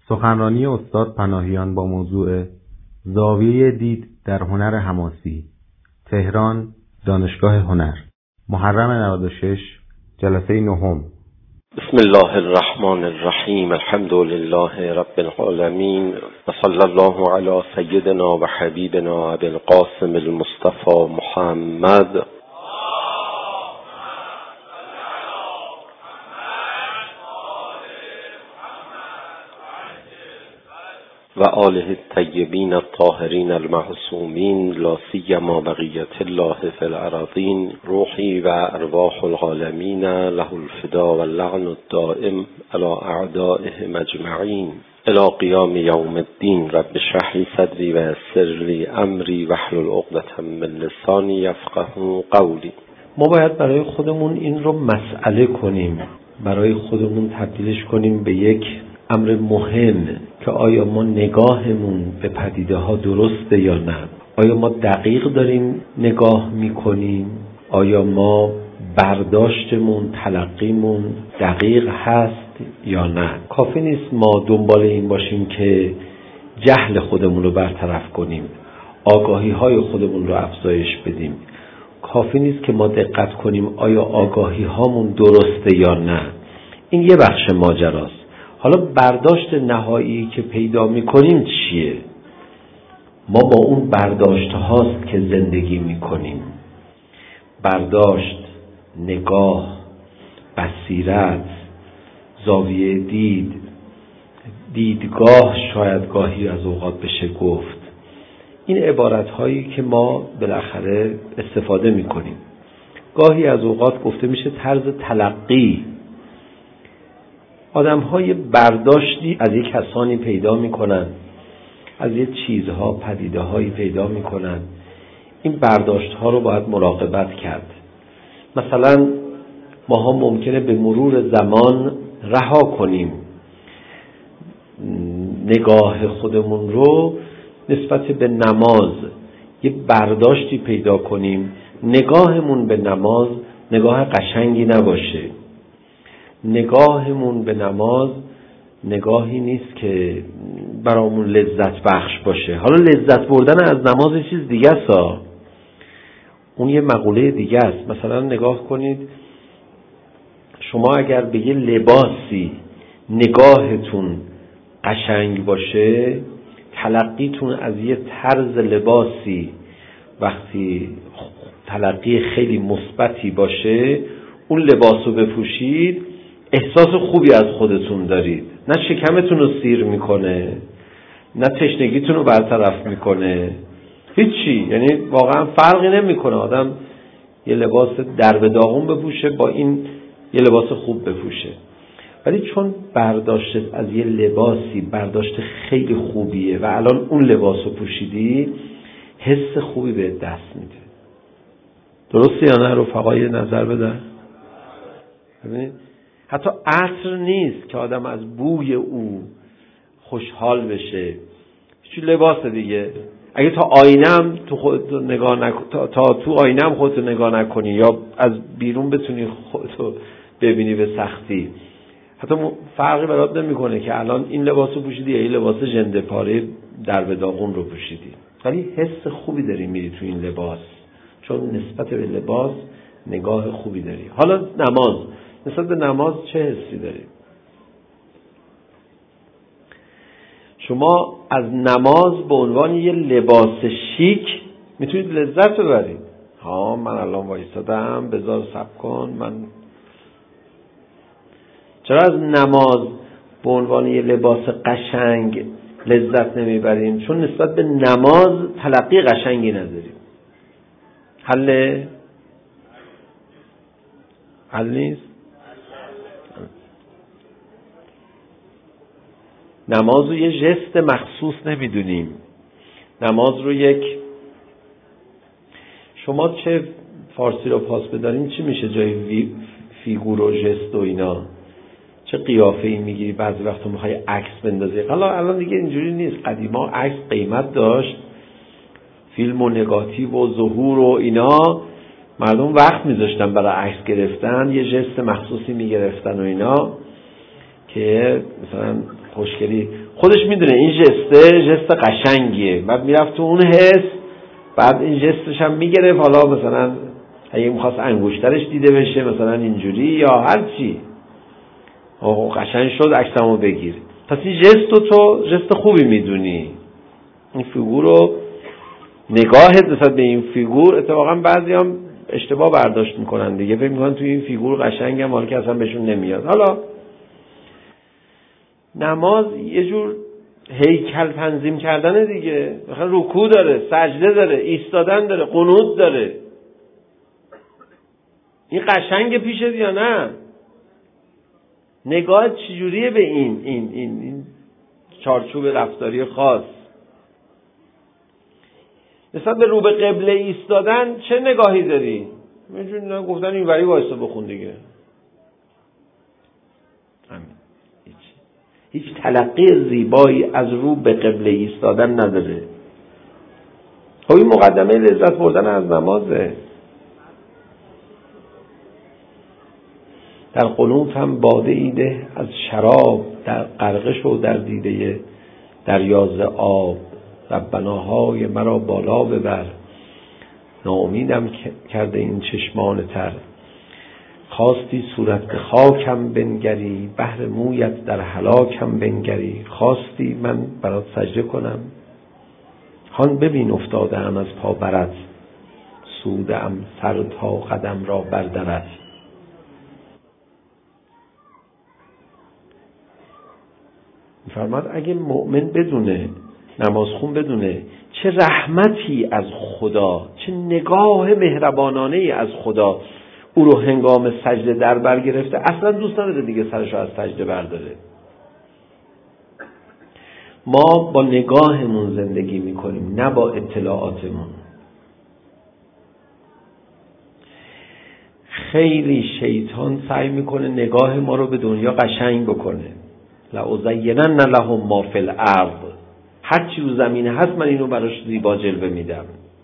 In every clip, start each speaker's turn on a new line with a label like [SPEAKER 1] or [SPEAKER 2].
[SPEAKER 1] سخنرانی استاد پناهیان با موضوع زاویه دید در هنر حماسی، تهران، دانشگاه هنر، محرم 96، جلسه نهم.
[SPEAKER 2] بسم الله الرحمن الرحیم. الحمد لله رب العالمین و صلی الله علی سیدنا و حبیبنا ابی القاسم المصطفى محمد و آله الطیبین الطاهرین المعصومین لا سیما بقیة الله فی الارضین. روحی و ارواح العالمین له الفدا و اللعن الدائم علی اعدائهم اجمعین الی قیام یوم الدین. رب اشرح لی صدری و یسر لی امری واحلل عقدة من لسانی یفقهوا قولی.
[SPEAKER 3] ما باید برای خودمون این رو مسئله کنیم، برای خودمون تبدیلش کنیم به یک امر مهم که آیا ما نگاهمون به پدیده ها درسته یا نه؟ آیا ما دقیق داریم نگاه میکنیم؟ آیا ما برداشتمون، تلقیمون دقیق هست یا نه؟ کافی نیست ما دنبال این باشیم که جهل خودمون رو برطرف کنیم، آگاهی های خودمون رو افزایش بدیم. کافی نیست که ما دقت کنیم آیا آگاهی هامون درسته یا نه. این یه بخش ماجراست. حالا برداشت نهایی که پیدا میکنیم چیه؟ ما با اون برداشت هاست که زندگی میکنیم. برداشت، نگاه، بصیرت، زاویه دید، دیدگاه، شاید گاهی از اوقات بشه گفت. این عبارت هایی که ما بالاخره استفاده میکنیم. گاهی از اوقات گفته میشه طرز تلقی. آدم های برداشتی از یک کسانی پیدا میکنن، از یک چیزها، پدیده هایی پیدا میکنن. این برداشت ها رو باید مراقبت کرد. مثلا ما ها ممکنه به مرور زمان رها کنیم نگاه خودمون رو نسبت به نماز، یه برداشتی پیدا کنیم نگاهمون به نماز نگاه قشنگی نباشه. نگاهمون به نماز نگاهی نیست که برامون لذت بخش باشه. حالا لذت بردن از نماز یه چیز دیگه است، اون یه مقوله دیگه است. مثلا نگاه کنید، شما اگر به یه لباسی نگاهتون قشنگ باشه، تلقیتون از یه طرز لباسی وقتی تلقی خیلی مثبتی باشه، اون لباس رو بپوشید احساس خوبی از خودتون دارید. نه شکمتون رو سیر میکنه، نه تشنگیتون رو برطرف میکنه، هیچی. یعنی واقعا فرقی نمیکنه آدم یه لباس درب داغون بپوشه با این یه لباس خوب بپوشه. ولی چون برداشت از یه لباسی برداشت خیلی خوبیه و الان اون لباس رو پوشیدی، حس خوبی به دست میده. درسته یا نه؟ رفقای نظر بدن. ببینید حتی عطر نیست که آدم از بوی او خوشحال بشه، چی لباس دیگه. اگه تا آینم تو خودت نگاه تا تو آینم خودت نگاه نکنی یا از بیرون بتونی خودتو ببینی به سختی، حتی فرقی برات نمیکنه که الان این لباس رو پوشیدی یا این لباس ژنده پاره درب داغون رو پوشیدی، ولی حس خوبی داری میری تو این لباس، چون نسبت به لباس نگاه خوبی داری. حالا نماز، نسبت به نماز چه حسی داری؟ شما از نماز به عنوان یه لباس شیک میتونید لذت ببرید. من الان وایسادم، بذار صبر کن، من چرا از نماز به عنوان یه لباس قشنگ لذت نمیبریم؟ چون نسبت به نماز تلقی قشنگی نداریم. حل نیست. نماز رو یه ژست مخصوص نمیدونیم. نماز رو یک، شما چه فارسی رو پاس بداریم چی میشه جای فیگور و ژست و اینا؟ چه قیافه‌ای میگیری؟ بعضی وقتا میخوای عکس بندازی. حالا الان دیگه اینجوری نیست. قدیما عکس قیمت داشت، فیلم و نگاتیو و ظهور و اینا، مردم وقت میذاشتن برای عکس گرفتن، یه ژست مخصوصی میگرفتن و اینا که مثلا خوشگلی خودش میدونه این جست قشنگیه، بعد میرفت تو اون حس، بعد این جستش هم میگرفت، حالا مثلا اگه میخواست انگشترش دیده بشه مثلا اینجوری یا هر چی، قشنگ شد عکسمو بگیر. پس این تو جست خوبی میدونی. این فیگور رو نگاهت نسبت به این فیگور، اتفاقا بعضی هم اشتباه برداشت میکنن دیگه، فکر میکنن توی این فیگور قشنگم، حالا که اصلا بهشون نمیاد. حالا نماز یه جور هیکل تنظیم کردن دیگه، مثلا رکوع داره، سجده داره، ایستادن داره، قنوت داره. این قشنگ پیشت یا نه؟ نگاه چجوریه به این چارچوب رفتاری خاص؟ نسبت به رو به قبله ایستادن چه نگاهی داری؟ میجون گفتن این وری وایسا بخون دیگه. همین. هیچ تلقی زیبایی از رو به قبله ایستادن نداره. خب این مقدمه لذت بردن از نمازه. در قنوت هم باده ایده از شراب، در غرقه شو در دیده دریاز آب. ربناهای مرا بالا ببر، ناامیدم کرده این چشمان تر. خواستی صورت به خاکم بنگری، بهر مویت در هلاکم بنگری. خواستی من برات سجده کنم، هان ببین افتادم از پا برت. سودم سر تا قدم را بردرت. می‌فرماد اگه مؤمن بدونه، نمازخون بدونه چه رحمتی از خدا، چه نگاه مهربانانه‌ای از خدا او رو هنگام سجده در بر گرفته، اصلا دوست نداره دیگه سرش رو از سجده برداره. ما با نگاهمون زندگی میکنیم، نه با اطلاعاتمون. خیلی شیطان سعی میکنه نگاه ما رو به دنیا قشنگ بکنه. لأزینن لهم ما فی الارض، هر چی رو زمین هست من اینو براش زیبا جلوه میدم.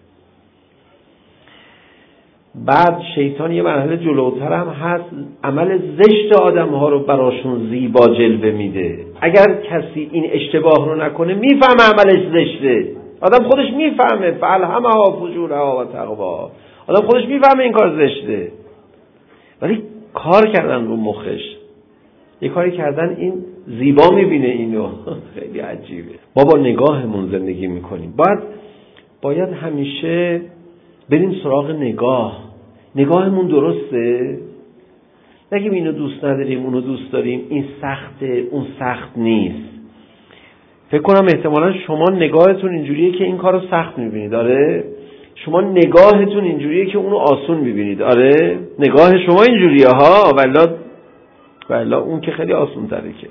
[SPEAKER 3] بعد شیطان یه مرحله جلوتر هم هست، عمل زشت آدم ها رو براشون زیبا جلوه میده. اگر کسی این اشتباه رو نکنه میفهمه عملش زشته. آدم خودش میفهمه، فالهمها فجورها و تقواها. آدم خودش میفهمه این کار زشته، ولی کار کردن رو مخش، یه کاری کردن این زیبا میبینه اینو. خیلی عجیبه. ما با نگاهمون زندگی میکنیم. باید همیشه بریم سراغ نگاهمون درسته؟ نگیم اینو دوست نداریم اونو دوست داریم، این سخته اون سخت نیست. فکر کنم احتمالا شما نگاهتون اینجوریه که این کارو سخت میبینید. آره؟ شما نگاهتون اینجوریه که اونو آسون میبینید. آره؟ نگاه شما اینجوریه ها، والله اون که خیلی آسون تره. که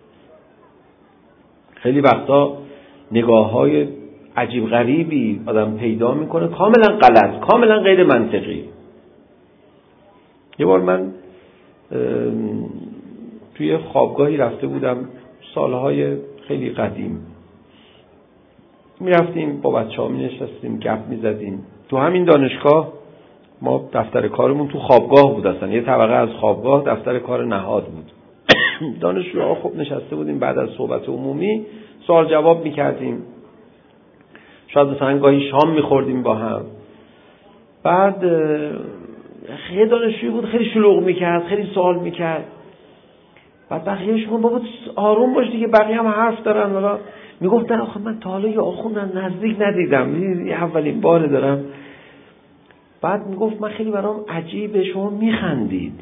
[SPEAKER 3] خیلی وقتا نگاه‌های عجیب غریبی آدم پیدا میکنه، کاملا غلط، کاملا غیر منطقی. یه بار من توی خوابگاهی رفته بودم، سالهای خیلی قدیم، میرفتیم با بچه‌ها می‌نشستیم گپ می‌زدیم. تو همین دانشگاه ما دفتر کارمون تو خوابگاه بود، اصلا یه طبقه از خوابگاه دفتر کار نهاد بود. دانشجوها خب نشسته بودیم، بعد از صحبت عمومی سوال جواب می‌کردیم، شاید مثلا گاهی شام می‌خوردیم با هم. بعد خیلی دانشجوی بود، خیلی شلوغ می‌کرد، خیلی سوال می‌کرد. بعد بقیه‌اش گفتن بابا آروم باش دیگه، بقیه هم حرف دارن. والا میگفتن آخه من تا حالا یه آخوند نزدیک ندیدم، اولین بار دارم. بعد میگفت من خیلی برام عجیبه شما میخندید.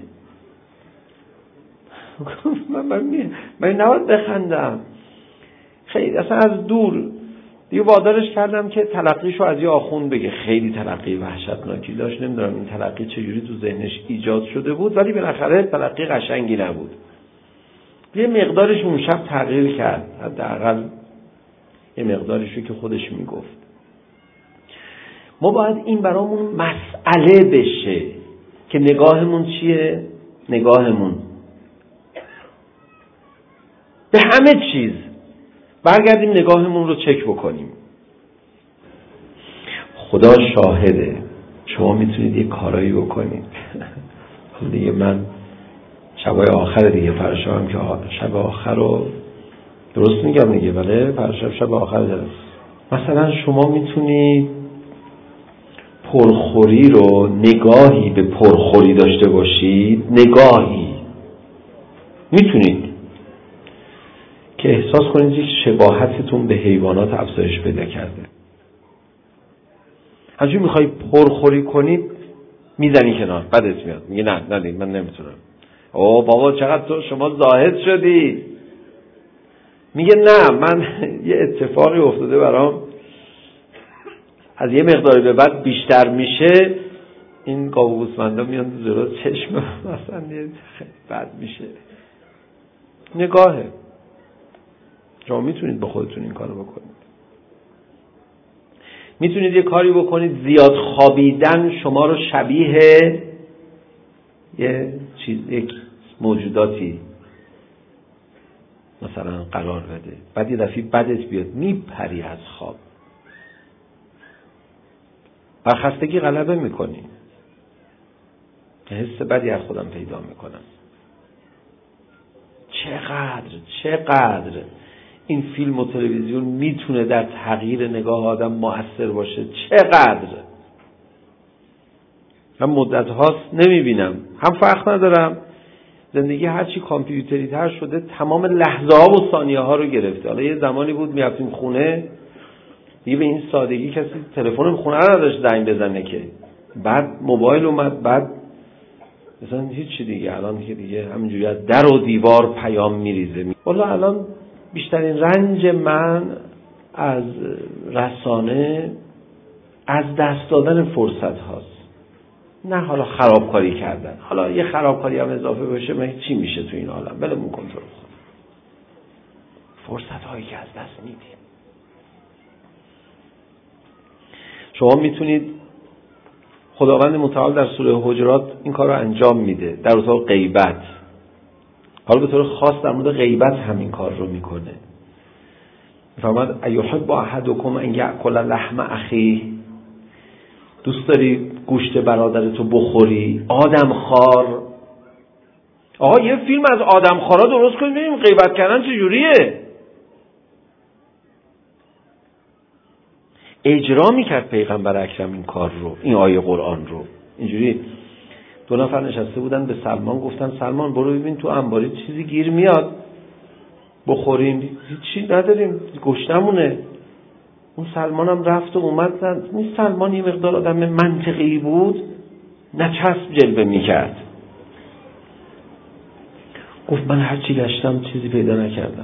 [SPEAKER 3] من نباید بخندم، خیلی اصلا از دور دیگه وادارش کردم که تلقیشو از یه آخوند بگه. خیلی تلقی وحشتناکی داشت، نمیدونم این تلقی چجوری تو ذهنش ایجاد شده بود، ولی بالاخره تلقی قشنگی نبود. یه مقدارش اون شب تغییر کرد، حداقل یه مقدارشو که خودش میگفت. ما باید این برامون مسئله بشه که نگاهمون چیه؟ نگاهمون به همه چیز برگردیم نگاهمون رو چک بکنیم. خدا شاهده شما میتونید یه کارایی بکنید. دیگه من شبای آخر دیگه فرشام که شب آخر رو درست میگم دیگه؟ بله، شب آخر جلسه. مثلا شما میتونید پرخوری رو نگاهی به پرخوری داشته باشید، نگاهی میتونید که احساس کنید یک شباهتتون به حیوانات افزایش پیدا کرده. همچنین میخوای پرخوری کنید میزنی کنار، بعدت میاد میگه نه من نمیتونم. اوه بابا چقدر تو شما زاهد شدی. میگه نه، من یه اتفاقی افتاده برام، از یه مقداری به بعد بیشتر میشه، این گاو گوسفندا میان جلو چشم مثلا خیلی بد میشه. نگاهه. شما میتونید با خودتون این کارو بکنید. میتونید یه کاری بکنید زیاد خوابیدن شما رو شبیه یک موجوداتی مثلا قرار بده، بعد یه دفعه بدت بیاد میپری از خواب، بر خستگی غلبه میکنی، حس بدی از خودم پیدا میکنم. چقدر این فیلم و تلویزیون میتونه در تغییر نگاه آدم مؤثر باشه. چقدر من مدت هاست نمیبینم، هم فرق ندارم، زندگی هرچی کامپیوتری تر شده تمام لحظه ها و ثانیه ها رو گرفته. حالا یه زمانی بود میرفتیم خونه دیگه به این سادگی کسی تلفن خونه رو نداشت زنگ بزنه که، بعد موبایل اومد، بعد مثلا هیچی دیگه، الان که دیگه همینجوری از در و دیوار پیام میریزه. والا الان بیشترین رنج من از رسانه از دست دادن فرصت هاست، نه حالا خرابکاری کردن. حالا یه خرابکاری هم اضافه بشه من چی میشه تو این عالم؟ بلمون کنترل کنم. فرصت هایی که از دست میدیم. شما میتونید، خداوند متعال در سوره حجرات این کار رو انجام میده در اتاق غیبت. حالا به طور خاص در مورد غیبت همین کار رو میکنه. میفرماد ایحب احدکم ان یأکل لحم اخیه، دوست داری گوشت برادرتو بخوری؟ آدم خار. آقا یه فیلم از آدم خارا درست کنیم ببینیم غیبت کردن چجوریه. اجرا میکرد پیغمبر اکرم این کار رو، این آیه قرآن رو. اینجوری 2 نفر نشسته بودن به سلمان گفتن سلمان برو ببین تو انباری چیزی گیر میاد بخوریم. هیچی نداریم، گشنمونه. اون سلمان هم رفت و اومد. این سلمان یه مقدار آدم منطقی بود، نچسب جلوه میکرد. گفت من هرچی گشتم چیزی پیدا نکردم.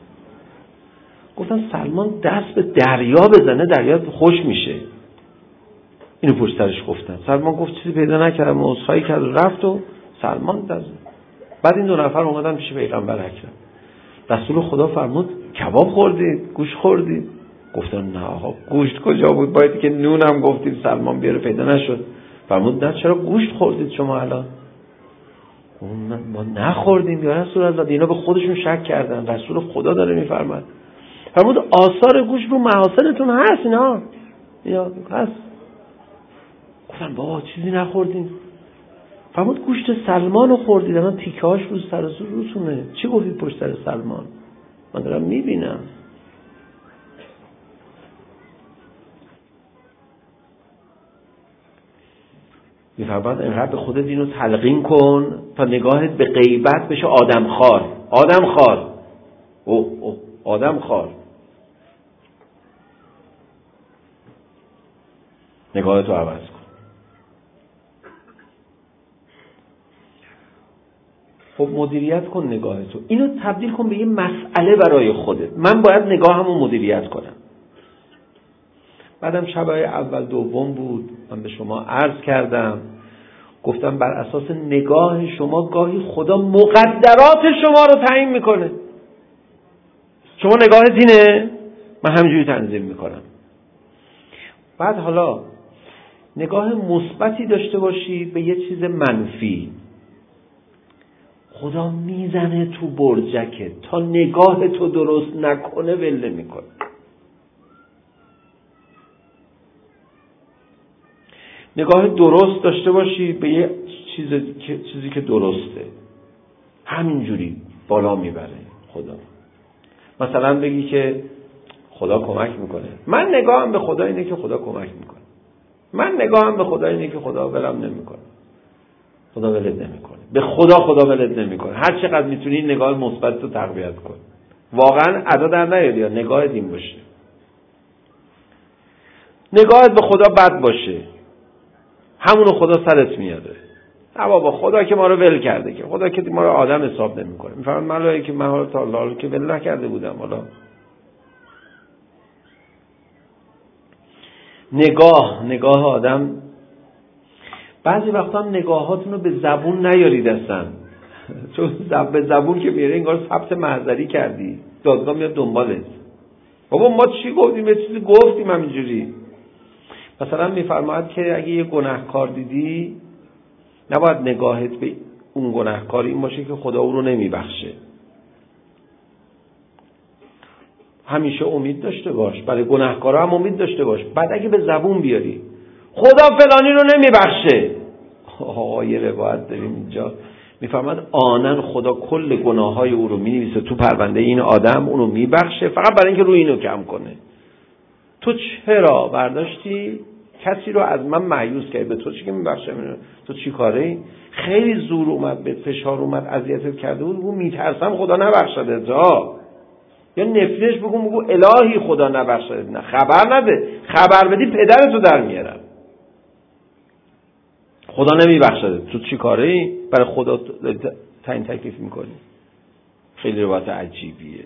[SPEAKER 3] گفتن سلمان دست به دریا بزنه دریا خوش میشه. اینو پشت سرش گفتن. سلمان گفت چیزی پیدا نکردم، عذرخواهی کرد و رفت. و سلمان بعد این 2 نفر اومدن پیش پیغمبر اکرم. رسول خدا فرمود کباب خوردید؟ گوشت خوردید؟ گفتن نه آقا گوشت کجا بود، باید که نون هم گفتیم سلمان بیاره پیدا نشد. فرمود نه چرا گوشت خوردید شما الان؟ ما نخوردیم یا رسول الله. اینا به خودشون شک کردن. رسول خدا داره میفرماد. فرمود آثار گوشت رو محاسنتون هست اینا یا هست؟ گفتن بابا چیزی نخوردیم. فرمود گوشت سلمان رو خوردید، الان تیکه‌هاش رو سر روتونه. چی گفتید پشت سر سلمان؟ من دارم میبینم. میفرماد اینقدر به خودت اینو تلقین کن تا نگاهت به غیبت بشه آدمخوار. آدمخوار. اوه آدمخوار. نگاهتو عوض کن. خب مدیریت کن نگاهتو. اینو تبدیل کن به یه مسئله برای خودت. من باید نگاهمو مدیریت کنم. بعدم شبای اول دوم بود من به شما عرض کردم، گفتم بر اساس نگاه شما گاهی خدا مقدرات شما رو تعیین میکنه. شما نگاهت اینه، من همینجوری تنظیم میکنم. بعد حالا نگاه مثبتی داشته باشی به یه چیز منفی، خدا میزنه تو برجکت تا نگاه تو درست نکنه ول نمیکنه. نگاه درست داشته باشی به یه چیزی که درسته، همینجوری بالا میبره خدا. مثلا بگی که خدا کمک میکنه. من نگاهم به خدا اینه که خدا کمک میکنه. من نگاهم به خدا اینه که خدا ولم نمیکنه. خدا ولت نمیکنه. به خدا ولت نمیکنه. هر چقدر میتونی نگاه مثبت رو تقویت کن. واقعا ادا در نیاری یا نگاهت این باشه. نگاهت به خدا بد باشه، همونو خدا سرت میاره. نه بابا خدا که ما رو ول کرده، که خدا که ما رو آدم حساب نمیکنه. میفهمن ملائکه من حالا تا الله که ول نکرده بودم. حالا نگاه آدم بعضی وقتا هم نگاهاتون رو به زبون نیارید اصلا، چون به زبون که بیاره انگار ثبت محضری کردی، دادگاه میاد دنبالت. بابا ما چی گفتیم؟ یه چیزی گفتیم همینجوری. مثلا میفرماید که اگه یه گناهکار دیدی نباید نگاهت به اون گناهکار این باشه که خدا او رو نمیبخشه. همیشه امید داشته باش، برای گناهکارا هم امید داشته باش. بعد اگه به زبون بیاری خدا فلانی رو نمیبخشه، یه روایت داریم اینجا میفرماید آنن خدا کل گناههای او رو مینویسه تو پرونده این آدم، اونو میبخشه فقط برای اینکه روی اینو کم کنه. تو چرا برداشتی کسی رو از من مایوس کردی؟ به تو چی که میبخشه؟ تو چی کاره؟ خیلی زور اومد، به فشار اومد، اذیتت کرده بود، بگو میترسم خدا نبخشده جا، یا نفرش بگو الهی خدا نبخشده. نه خبر نده، خبر بدی پدرتو در میارم. خدا نمیبخشده، تو چی کاره؟ برای خدا تعیین تکلیف میکنی. خیلی روایت عجیبیه.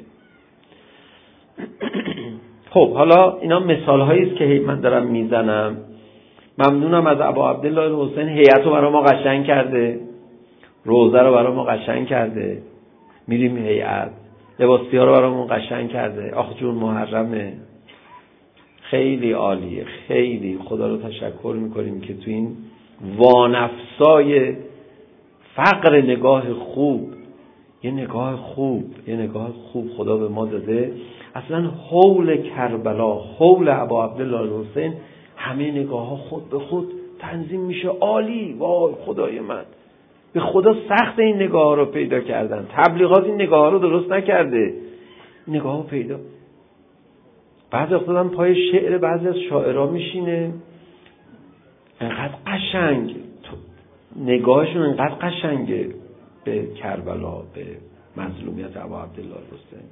[SPEAKER 3] خب حالا اینا مثال هایی است که من دارم میزنم. ممنونم از ابا عبدالله الحسین، هیئت رو برای ما قشنگ کرده، روزه رو برای ما قشنگ کرده، میریم هیئت، لباسیا رو برای ما قشنگ کرده. آخ جون محرمه، خیلی عالیه. خیلی خدا رو تشکر میکنیم که تو این وانفسای فقر نگاه خوب، یه نگاه خوب خدا به ما داده. اصلا حول کربلا، حول ابا عبدالله الحسین، همه نگاه ها خود به خود تنظیم میشه. عالی، وای خدای من، به خدا سخت این نگاه ها رو پیدا کردن. تبلیغات این نگاه ها رو درست نکرده. نگاه ها پیدا، بعضی وقتا هم پای شعر بعضی از شاعرها میشینه، انقدر قشنگ نگاهشون، انقدر قشنگه به کربلا، به مظلومیت ابا عبدالله الحسین.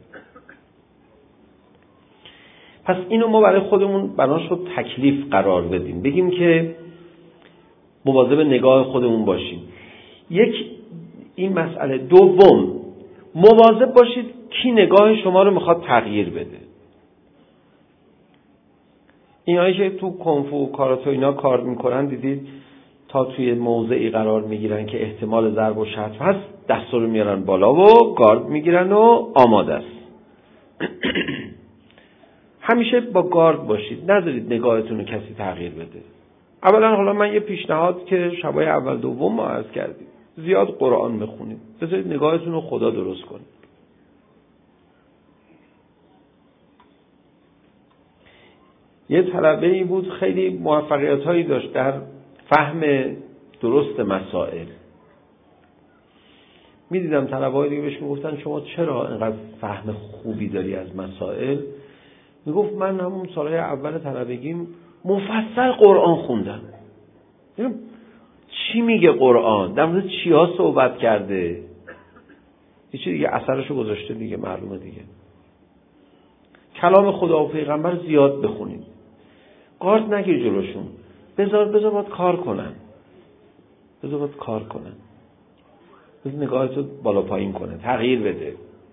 [SPEAKER 3] پس اینو ما برای خودمون بناش رو تکلیف قرار بدیم، بگیم که مواظب نگاه خودمون باشیم. این مسئله. دوم، مواظب باشید کی نگاه شما رو میخواد تغییر بده. اینایی که تو کنفو و کاراتو اینا کار میکنن، دیدید تا توی موضعی قرار میگیرن که احتمال ضرب و شتم هست، دست رو میارن بالا و گارد میگیرن و آماده است. همیشه با گارد باشید، نذارید نگاهتون رو کسی تغییر بده. اولا حالا من یه پیشنهاد که شبای اول دوم ما عرض کردیم، زیاد قرآن بخونید، بذارید نگاهتون رو خدا درست کنید. یه طلبه‌ای بود خیلی موفقیت‌هایی داشت در فهم درست مسائل. می‌دیدم طلبه‌های دیگه بهش میگفتن شما چرا اینقدر فهم خوبی داری از مسائل؟ میگفت من همون سالهای اول طلبگیم مفصل قرآن خوندم. چی میگه قرآن؟ در مورد چیا صحبت کرده؟ یه چیز دیگه اثرشو گذاشته دیگه، معلومه دیگه. کلام خدا و پیغمبر زیاد بخونید. گارد نگیر جلوشون. بذار باید کار کنن. بذار نگاهتو بالا پایین کنه، تغییر بده.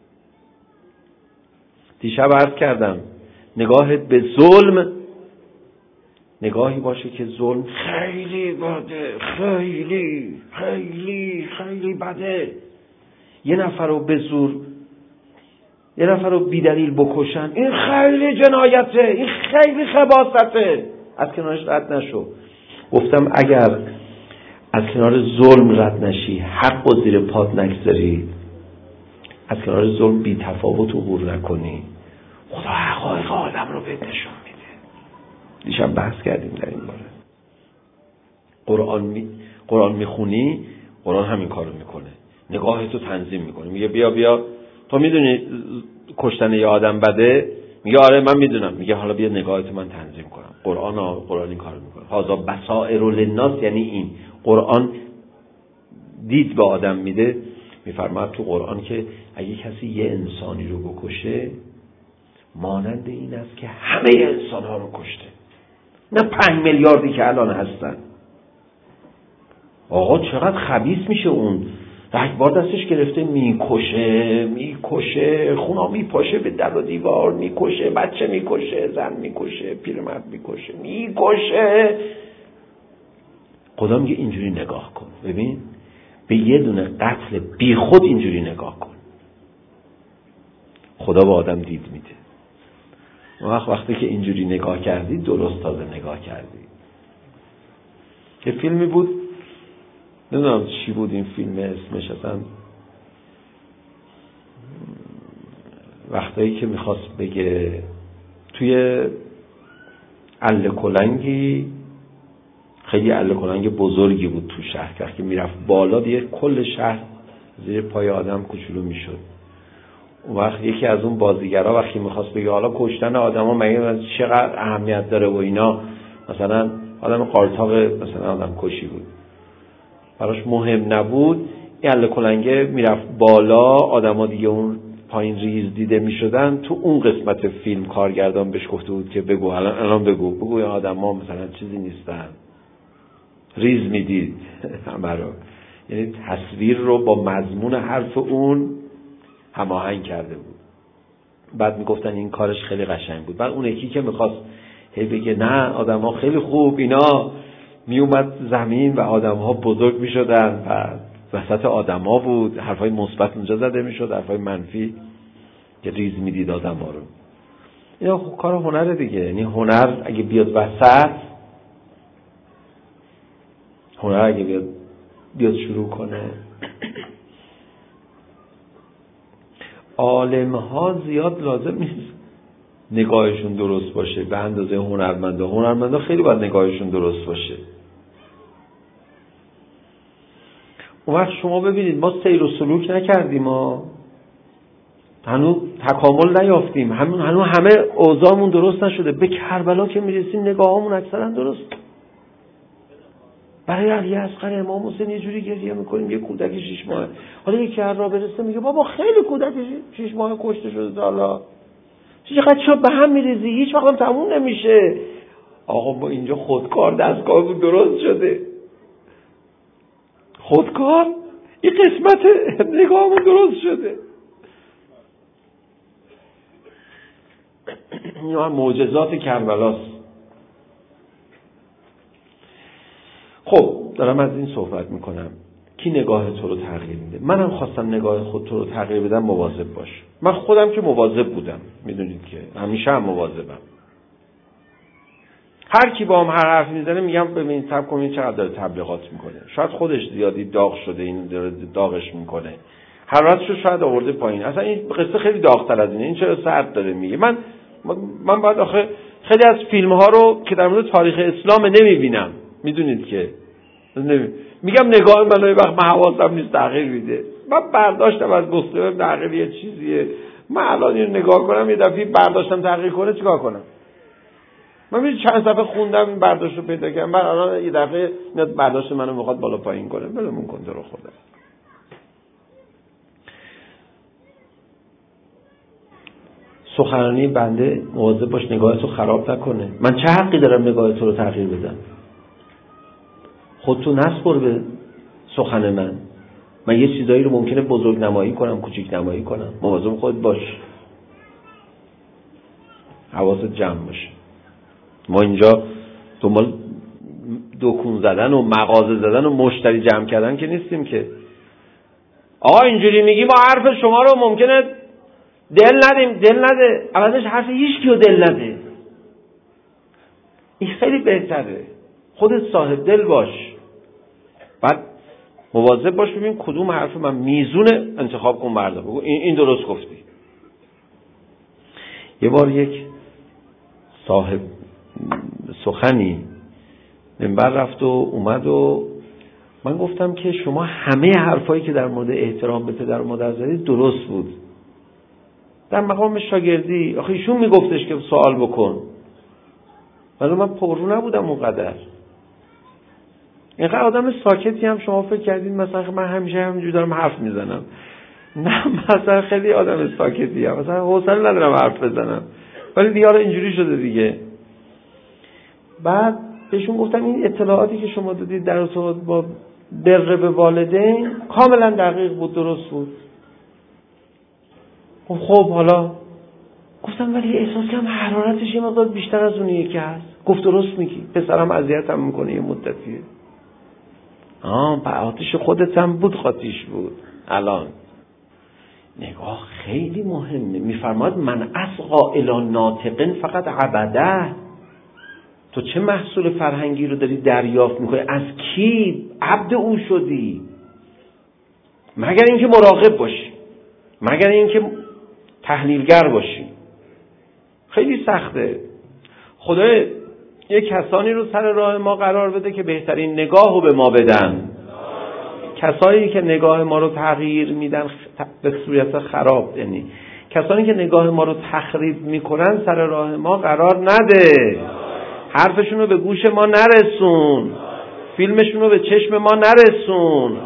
[SPEAKER 3] دیشب عرض کردم نگاهت به ظلم نگاهی باشه که ظلم خیلی بده، خیلی بده. یه نفر رو بی دلیل بکشن، این خیلی جنایته، این خیلی خباثته. از کنارش رد نشو. گفتم اگر از کنار ظلم رد نشی، حق و زیر پات نگذاری، از کنار ظلم بی تفاوت عبور نکنی، خدا حقایق آدم رو بهت نشون میده. دیشب بحث کردیم در این باره. قرآن میخونی، قرآن همین کارو میکنه. نگاهتو تنظیم میکنه، میگه بیا تو میدونی کشتن یه آدم بده؟ میگه آره من میدونم. میگه حالا بیا نگاهت من تنظیم کنم. قرآن این کارو میکنه. هذا بصائر للناس، یعنی این قرآن دید به آدم میده. میفرماد تو قرآن که اگه کسی یه انسانی رو بکشه مانند این است که همه انسان ها رو کشته، نه 5 میلیاردی که الان هستن. آقا چقدر خبیث میشه اون. رگبار دستش گرفته میکشه، خونا میپاشه به در و دیوار، میکشه بچه، میکشه زن، میکشه پیرمرد، میکشه. خدا میگه اینجوری نگاه کن. ببین به یه دونه قتل بی خود اینجوری نگاه کن. خدا به آدم دید میده. وقتی که اینجوری نگاه کردی درست تازه نگاه کردی. یه فیلمی بود، نمیدونم چی بود این فیلم، اسمش اصلا وقتایی که میخواست بگه توی اله کلنگی، خیلی اله کلنگ بزرگی بود تو شهر، که میرفت بالا دیگه کل شهر زیر پای آدم کوچولو میشد. اون وقت یکی از اون بازیگرا وقتی میخواست بگه حالا کشتن آدما مگه چقدر اهمیت داره و اینا، مثلا آدم قارتاق مثلا آدم کشی بود، براش مهم نبود. این اله کلنگه میرفت بالا، آدما دیگه اون پایین ریز دیده میشدن. تو اون قسمت فیلم کارگردان بهش گفته بود که بگو الان بگو این آدما مثلا چیزی نیستن، ریز میدید همه رو. یعنی تصویر رو با مضمون حرف اون هماهنگ کرده بود. بعد میگفتن این کارش خیلی قشنگ بود. بعد اون یکی که میخواست بگه نه آدم‌ها خیلی خوب، اینا میومد زمین و آدم‌ها بزرگ میشدن و وسط آدم‌ها بود، حرفای مثبت اونجا زده میشد، حرفای منفی که ریز میدید آدم‌ها رو. اینا کار هنره دیگه. یعنی هنر اگه بیاد وسط، هنر اگه بیاد شروع کنه، عالم‌ها زیاد لازم نیست نگاهشون درست باشه به اندازه هنرمندا خیلی باید نگاهشون درست باشه. اون وقت شما ببینید ما سیر و سلوک نکردیم، ما هنوز تکامل نیافتیم، هنوز همه اوضاعمون درست نشده. به کربلا که میرسیم نگاهامون اکثرا درست. برای علی اصغر امام حسین یه جوری گریه میکنیم، یه کودک 6 ماه. حالا یکی هر را برسه میگه بابا خیلی کودک 6 ماه کشته شده، حالا چقدر چرا به هم میریزی، هیچ وقت هم تموم نمیشه. آقا ما اینجا خودکار دستگاهمون درست شده، خودکار این قسمت نگاهمون درست شده. این معجزات کربلاست. خب دارم از این صحبت میکنم. کی نگاه تو رو تغییر میده؟ منم خواستم نگاه خود تو رو تغییر بدم. مواظب باش. من خودم که مواظب بودم، میدونید که همیشه هم مواظبم. هر کی با هم هر حرف میزنه میگم ببین صبر کن این چقدر داره تبلیغات میکنه، شاید خودش زیادی داغ شده، این داره داغش میکنه، حرارتشو شاید آورده پایین، اصلا این قصه خیلی داغ‌تر از اینه، این چرا سرد داره میگه. من باید آخه خیلی از فیلم ها رو که در مورد تاریخ اسلام نمیبینم، میدونید که میگم نگاه منو وقت من حواسم نیست تغییر میده. من برداشتم از مسلم تغییر یه چیزیه، من الان اینو نگاه کنم یه دفعه برداشتم تغییر کنه چیکار کنم؟ من چند صفحه خوندم این برداشت رو پیدا کردم، من الان یه دفعه میاد برداشت منو میخواد بالا پایین کنه. بلمون کن تو رو خدا. سخنرانی بنده مواظب باش نگاهتو خراب نکنه. من چه حقی دارم نگاهتو رو تغییر بدم؟ خودتو نسپر به سخن من یه چیزایی رو ممکنه بزرگ نمایی کنم، کوچیک نمایی کنم. مواظب خودت باش، حواست جمع باشه. ما اینجا دنبال دکون زدن و مغازه زدن و مشتری جمع کردن که نیستیم که. آقا اینجوری میگی ما حرف شما رو ممکنه دل نده، عوضش حرف هیچ کیو دل نده. این خیلی بهتره. خودت صاحب دل باش، بعد مواظب باش ببین کدوم حرف من میزونه انتخاب کن، بردار بگو این درست گفتی. یه بار یک صاحب سخنی منبر رفت و اومد و من گفتم که شما همه حرفایی که در مورد احترام به پدر و مادر زدید درست بود، در مقام شاگردی آخه ایشون میگفتش که سوال بکن، ولی من پررو نبودم اونقدر. اینقدر آدم ساکتی هم شما فکر کردین مثلا من همیشه همینجوری دارم حرف میزنم؟ نه، مثلا خیلی آدم ساکتی هم، مثلا حوصله ندارم حرف بزنم، ولی دیگه اینجوری شده دیگه. بعد بهشون گفتم این اطلاعاتی که شما دادید در ارتباط با بر به والدین کاملا دقیق بود، درست بود. خب حالا گفتم ولی احساس کنم حرارتش یه مقدار بیشتر از اون یکی هست. گفت درست میگی، پسرم اذیتم میکنه یه مدتیه. به آتش خودت هم بود خاطیش بود. الان نگاه خیلی مهمه. میفرماد من اصغا الی ناطقن فقط عبده. تو چه محصول فرهنگی رو داری دریافت میکنی؟ از کی عبد او شدی؟ مگر اینکه مراقب باشی، مگر اینکه تحلیلگر باشی. خیلی سخته. خدا یک کسانی رو سر راه ما قرار بده که بهترین نگاه رو به ما بدن. کسایی که نگاه ما رو تغییر میدن به صورت خراب، یعنی کسانی که نگاه ما رو تخریب میکنن سر راه ما قرار نده. حرفشون رو به گوش ما نرسون، فیلمشون رو به چشم ما نرسون،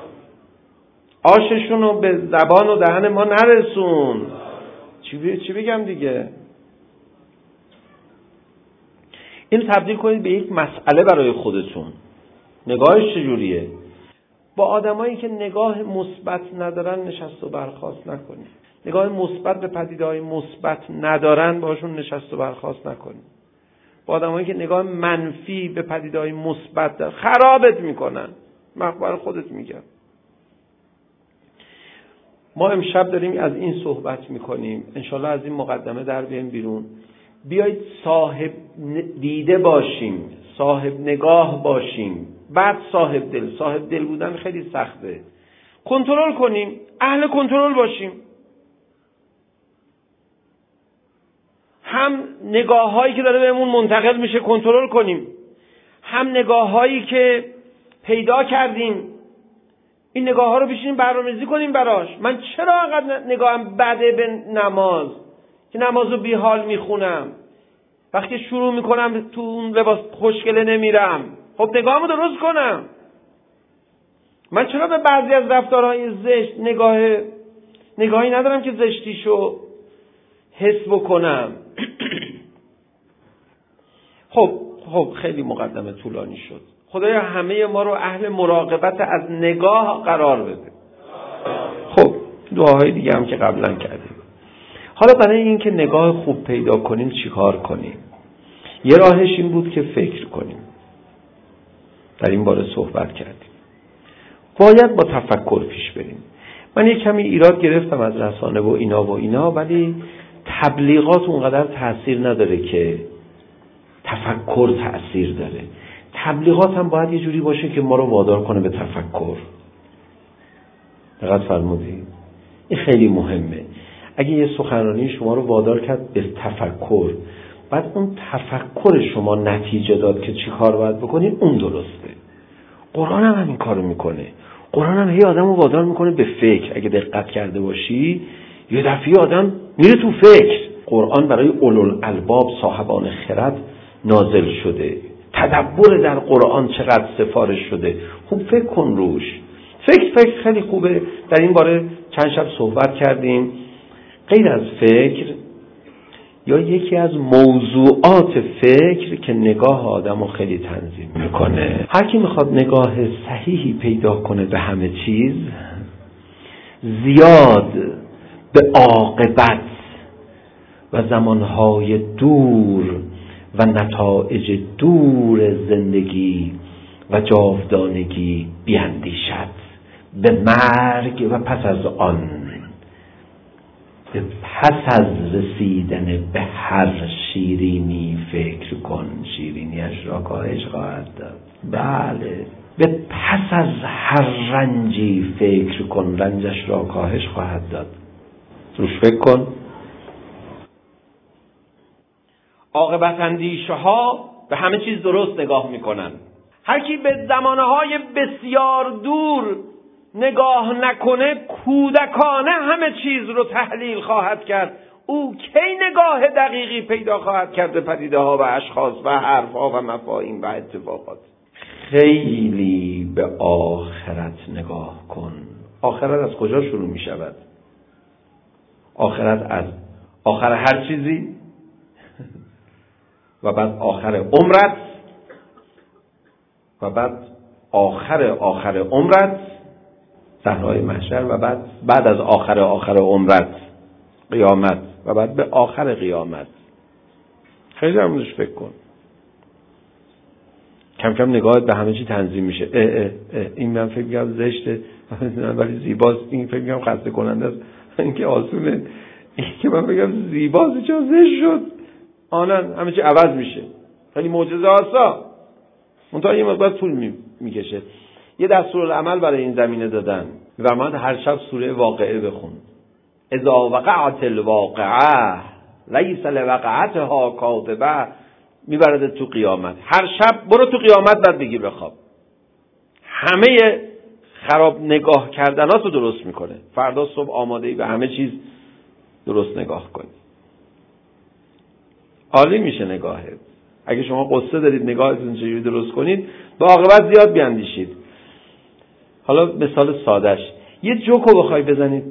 [SPEAKER 3] آششون رو به زبان و دهن ما نرسون. چی بگم دیگه؟ اینو تبدیل کنید به یک مسئله برای خودتون. نگاهش چجوریه؟ با آدمایی که نگاه مثبت ندارن نشست و برخاست نکنید. نگاه مثبت به پدیده‌های مثبت ندارن باشون نشست و برخاست نکنید. با آدمایی که نگاه منفی به پدیده‌های مثبت دارن خرابت میکنن. مخبر خودت میگم. ما امشب داریم از این صحبت میکنیم، انشالله از این مقدمه در بیایم بیرون. بیایید صاحب دیده باشیم، صاحب نگاه باشیم، بعد صاحب دل. صاحب دل بودن خیلی سخته. کنترل کنیم، اهل کنترل باشیم. هم نگاه هایی که داره بهمون منتقل میشه کنترل کنیم، هم نگاه هایی که پیدا کردیم این نگاه ها رو بشینیم برنامه‌ریزی کنیم براش. من چرا انقدر نگاهم بده به نماز که نمازو بی حال میخونم؟ وقتی شروع میکنم تو اون لباس خوشگله نمیرم. خب نگاهمو درست کنم. من چرا به بعضی از رفتارهای زشت نگاهی ندارم که زشتیشو حس بکنم؟ خب خیلی مقدمه طولانی شد. خدایا همه ما رو اهل مراقبت از نگاه قرار بده. خب دعاهای دیگه هم که قبلا کردیم. حالا برای این که نگاه خوب پیدا کنیم چیکار کنیم؟ یه راهش این بود که فکر کنیم. در این باره صحبت کردیم. باید با تفکر پیش بریم. من یک کمی ایراد گرفتم از رسانه و اینا، ولی تبلیغات اونقدر تأثیر نداره که تفکر تأثیر داره. تبلیغات هم باید یه جوری باشه که ما رو وادار کنه به تفکر. دقت فرمودید؟ این خیلی مهمه. اگه یه سخنرانی شما رو وادار کرد به تفکر، بعد اون تفکر شما نتیجه داد که چی کار باید بکنید، اون درسته. قرآن هم همین کارو میکنه. قرآن هم هی آدم رو وادار میکنه به فکر. اگه دقت کرده باشی یه دفعه آدم میره تو فکر. قرآن برای اولوالالباب صاحبان خرد نازل شده. تدبر در قرآن چقدر سفارش شده. خوب فکر کن روش. فکر خیلی خوبه. در این باره چند شب صحبت کردیم. غیر از فکر یا یکی از موضوعات فکر که نگاه آدمو خیلی تنظیم میکنه. هر کی میخواد نگاه صحیحی پیدا کنه به همه چیز، زیاد به عاقبت و زمانهای دور و نتایج دور زندگی و جاودانگی بیندیشد. به مرگ و پس از آن، به پس از رسیدن به هر شیرینی فکر کن، شیرینیش را کاهش خواهد داد. بله، به پس از هر رنجی فکر کن، رنجش را کاهش خواهد داد. روش فکر کن. عاقبت اندیشه ها به همه چیز درست نگاه میکنن. هر کی به زمانهای بسیار دور نگاه نکنه کودکانه همه چیز رو تحلیل خواهد کرد. او کی نگاه دقیقی پیدا خواهد کرد به پدیده ها و اشخاص و حرف ها و مفاهیم و اتفاقات؟ خیلی به آخرت نگاه کن. آخرت از کجا شروع می شود؟ آخرت از آخر هر چیزی و بعد آخر عمرت و بعد آخر عمرت صحرای محشر و بعد از آخر عمرت قیامت و بعد به آخر قیامت. خیلی در موردش فکر کن. کم کم نگاهت به همه چی تنظیم میشه. این من فکر می‌کنم زشته ولی زیباست، این فکر می‌کنم خسته کننده است، این که آسونه، این که من بگم زیباست چرا زشت شد. آنن همه چی عوض میشه. خیلی معجزه آسا. منتها یه مقدار طول میکشه. یه دستورالعمل برای این زمینه دادن. فرمودن هر شب سوره واقعه بخون. اذا وقعت الواقعه لیس لوقعتها کاذبه، میبرد تو قیامت. هر شب برو تو قیامت بعد بگیر بخواب. همه خراب نگاه کردناتو درست میکنه. فردا صبح آماده‌ای به همه چیز درست نگاه کنی. عالی میشه نگاهت. اگه شما قصه دارید نگاهتون چجوری درست کنید، به عاقبت زیاد بیاندیشید. حالا مثال سادهش، یه جوکو بخوای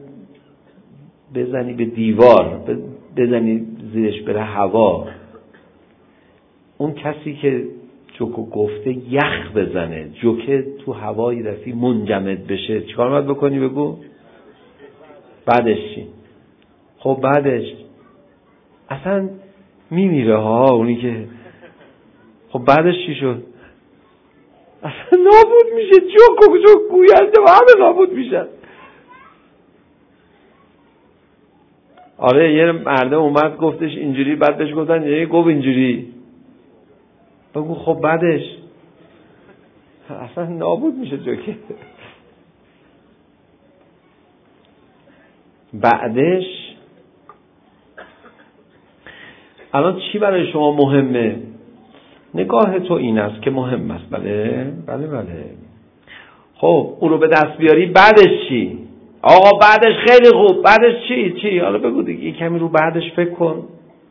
[SPEAKER 3] بزنی به دیوار، بزنی زیرش بره هوا، اون کسی که جوکو گفته یخ بزنه، جوکه تو هوایی رفی منجمد بشه، چیکار باید بکنی بگو؟ بعدش چی؟ خب بعدش اصلا میمیره ها اونی که. خب بعدش چی شد؟ اصلا نابود میشه. جوکو گوینده و همه نابود میشن. آره یه مرده اومد گفتش اینجوری، بعد بهش گفتن یه گفت اینجوری. بگو خب بعدش اصلا نابود میشه جوکه. بعدش الان چی برای شما مهمه؟ نگاه تو این است که مهم است. بله. خب اون رو به دست بیاری، بعدش چی؟ آقا بعدش خیلی خوب، بعدش چی؟ حالا بگو دیگه، یه کمی رو بعدش فکر کن.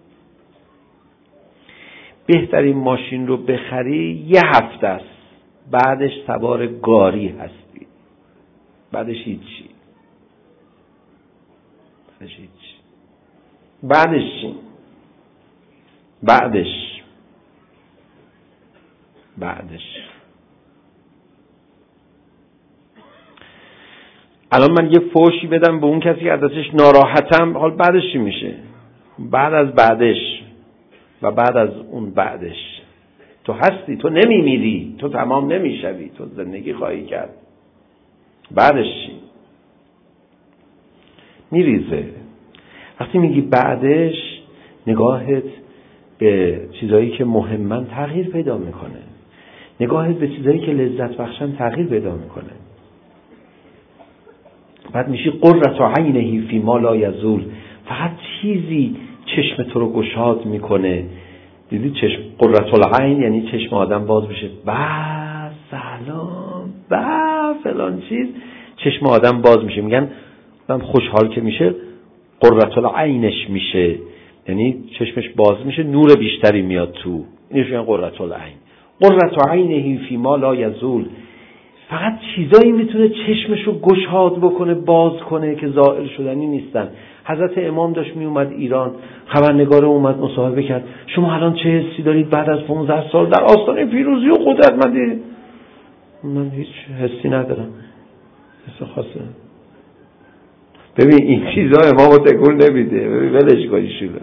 [SPEAKER 3] بهترین ماشین رو بخری 1 هفته است، بعدش سوار گاری هستی. بعدش هیچی. بعدش چی؟ بعدش الان من یه فوشی بدم به اون کسی که ازش ناراحتم، حال بعدش چی میشه؟ بعد از بعدش و بعد از اون بعدش تو هستی، تو نمیمیری، تو تمام نمیشوی، تو زندگی خواهی کرد. بعدش چی؟ میریزه. وقتی میگی بعدش، نگاهت به چیزایی که مهمن تغییر پیدا میکنه. نگاهت به چیزایی که لذت بخشن تغییر پیدا میکنه. بعد میشی قرة عینه فی ما لا یزول. فقط چیزی چشم تو رو گشاد میکنه. دیدی چشم قرة العین یعنی چشم آدم باز بشه، با سلام با فلان چیز، چشم آدم باز میشه. میگن آدم خوشحال که میشه قرة العینش میشه، یعنی چشمش باز میشه، نور بیشتری میاد تو. اینش میگن قرة العین. قرة عینه فی ما لا یزول. فقط چیزایی میتونه چشمشو گشاد بکنه، باز کنه که زائل شدنی نیستن. حضرت امام داشت میومد ایران، خبرنگار اومد مصاحبه کرد. شما الان چه حسی دارید بعد از 15 سال در آستانه پیروزی و قدرتمندی؟ من هیچ حسی ندارم. حس خاصه. ببین این چیزا امامو تکون نمیده. ببین ولش کنی شده.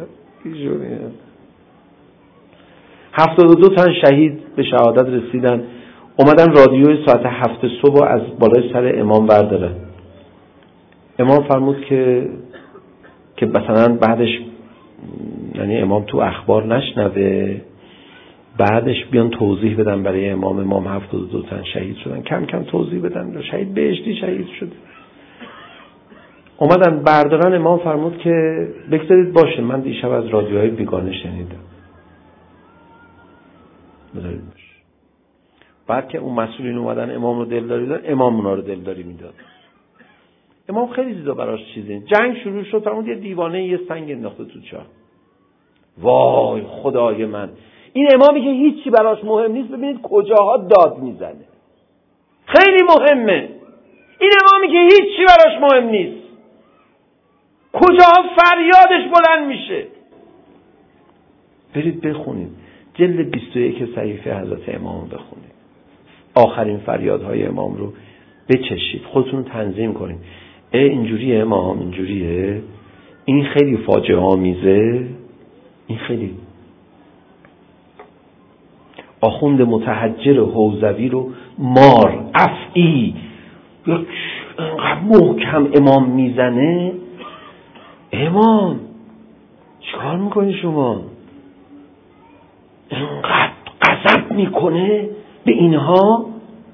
[SPEAKER 3] 72 تن شهید به شهادت رسیدن. اومدن رادیوی ساعت 7 صبح از بالای سر امام بردارن. امام فرمود که مثلا بعدش، یعنی امام تو اخبار نشنوه، بعدش بیان توضیح بدن برای امام 72 تن شهید شدن. کم کم توضیح بدن، شهید بهشتی شهید شده. اومدن بردارن. امام فرمود که بگذارید باشه، من دیشب از رادیوهای بیگانه شنیدم، بذارید باشه. بعد که اون مسئولین اومدن امام رو دلداری دادن، امام اونا رو دلداری میداد. امام خیلی چیزا براش چیزه. جنگ شروع شد، فرمود یه دیوانه یه سنگ انداخته تو چاه. وای خدای من، این امامی که هیچی براش مهم نیست، ببینید کجاها داد میزنه. خیلی مهمه. این امامی که هیچی براش مهم نیست، کجاها فریادش بلند میشه. برید بخونید جلد 21 صحیفه حضرت امام بخونید. آخرین فریادهای امام رو بچشید، خودتون تنظیم کنید. اینجوریه امام، اینجوریه، این خیلی فاجعه آمیزه، این خیلی. آخوند متحجر حوزوی رو مار افعی یا انقدر محکم امام میزنه. امام چیکار میکنی شما؟ انقدر غضب میکنه به اینها.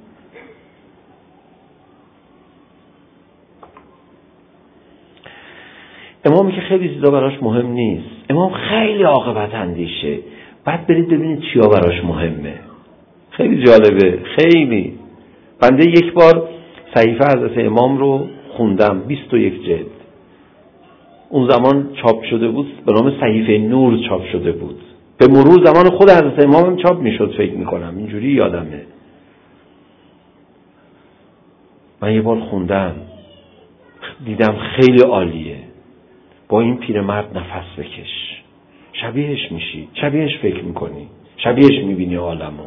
[SPEAKER 3] امامی که خیلی چیزا براش مهم نیست، امام خیلی عاقبت اندیشه. بعد برید ببینید چیا براش مهمه. خیلی جالبه. خیلی بنده یک بار صحیفه حضرت امام رو خوندم، 21 جلد. اون زمان چاپ شده بود، به نام صحیفه نور چاپ شده بود. به مرور زمان خود حضرت امام هم چاپ میشد فکر میکنم، اینجوری یادمه. من یه بار خوندم، دیدم خیلی عالیه. با این پیرمرد نفس بکش، شبیهش میشی، شبیهش فکر میکنی، شبیهش میبینی عالمو.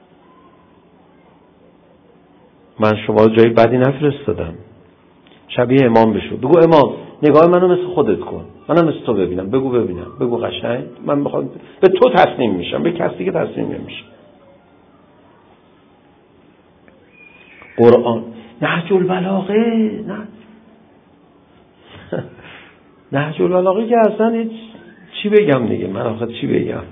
[SPEAKER 3] من شما جای بدی نفرستادم، شبیه امام بشو. بگو امام نگاه منو مثل خودت کن، منم مثل تو ببینم. بگو ببینم، بگو قشنگ. من میخوام به تو تسلیم میشم، به کسی که تسلیم نمیشه. قرآن نهج البلاغه، نه نهج البلاغه که اصلا چی بگم دیگه، من آخه چی بگم.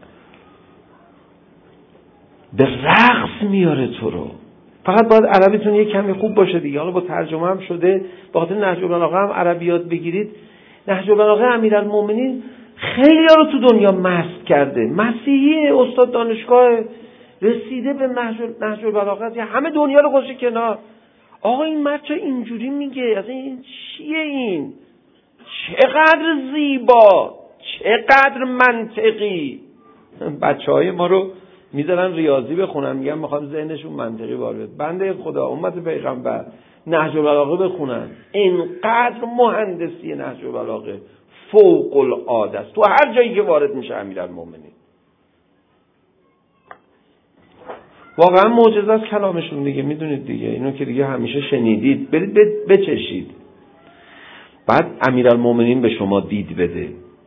[SPEAKER 3] به رقص میاره تو رو. فقط باید عربیتون یک کمی خوب باشه دیگه. حالا با ترجمه هم شده، با خاطر نهج البلاغه هم عربیات بگیرید. نهج البلاغه امیرالمومنین خیلی ها رو تو دنیا مست کرده. مسیحی استاد دانشگاه رسیده به نهج البلاغه، همه دنیا رو گذاشته کنار. آقا این مرد اینجوری میگه، اصلا این چیه؟ این چقدر زیبا، چقدر منطقی. بچهای ما رو میذارن ریاضی بخونن، میگن میخوام ذهنشون منطقی وارد. بنده خدا امت پیغمبر نهج البلاغه بخونن، اینقدر مهندسی نهج البلاغه فوق العاده است. تو هر جایی که وارد میشه امیرالمومنین واقعا معجزه است کلامشون دیگه. میدونید دیگه، اینو که دیگه همیشه شنیدید، برید بچشید. بعد امیرالمومنین به شما دید بده.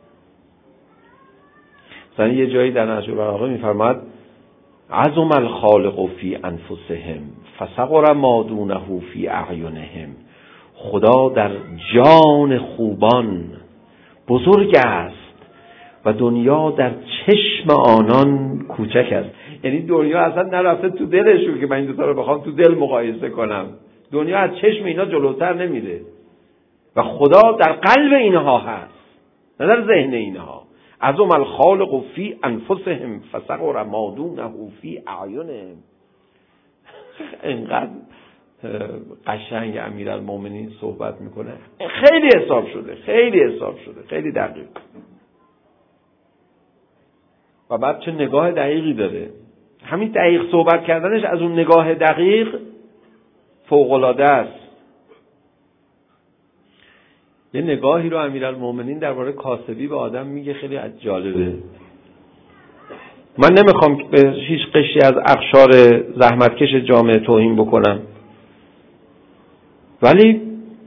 [SPEAKER 3] مثلا یه جایی در نهج البلاغه میفرماد عظم الخالق فی انفسهم فصغر ما دونه فی اعینهم. خدا در جان خوبان بزرگ است و دنیا در چشم آنان کوچک است. یعنی دنیا اصلا نرفته تو دلشون که من این دوتا رو بخوام تو دل مقایسه کنم. دنیا از چشم اینا جلوتر نمیره و خدا در قلب اینها هست، نه در ذهن اینها. عظم الخالق فی انفسهم فصغر ما دونه فی اعینهم. اینقدر قشنگ امیرالمومنین صحبت میکنه. خیلی حساب شده، خیلی حساب شده، خیلی دقیق. و بعد چه نگاه دقیقی داره. همین دقیق صحبت کردنش از اون نگاه دقیق فوق‌العاده است. یه نگاهی رو امیرالمومنین درباره کاسبی به آدم میگه، خیلی جالبه. من نمیخوام به هیچ قشری از اقشار زحمتکش جامعه توهین بکنم، ولی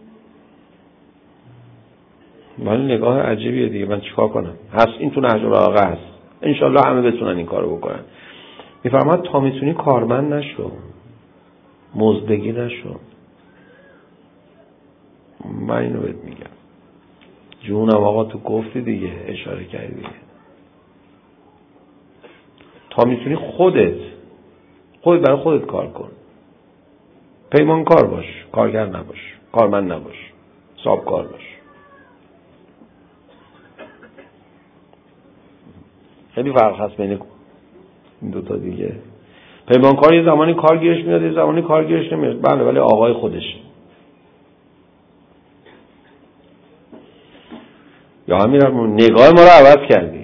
[SPEAKER 3] نگاه عجیبیه دیگه. من چیکار کنم؟ هست این تو نهج البلاغه هست، انشالله همه بتونن این کارو بکنن. میفرماد تا میتونی کارمند نشو، مزدگی نشو. من اینو بهت میگم. جونم آقا تو گفتی دیگه، اشاره کردی دیگه. تا میتونی خودت برای خودت کار کن. پیمانکار باش، کارگر نباش، کارمند نباش، صاحبکار باش. خیلی فرق هست بین این دوتا دیگه. پیمانکار یه زمانی کارگیرش میاد، یه زمانی کارگیرش نمیاد. بله، ولی آقای خودشه. یا امیرالمومنین نگاه ما رو عوض کردی.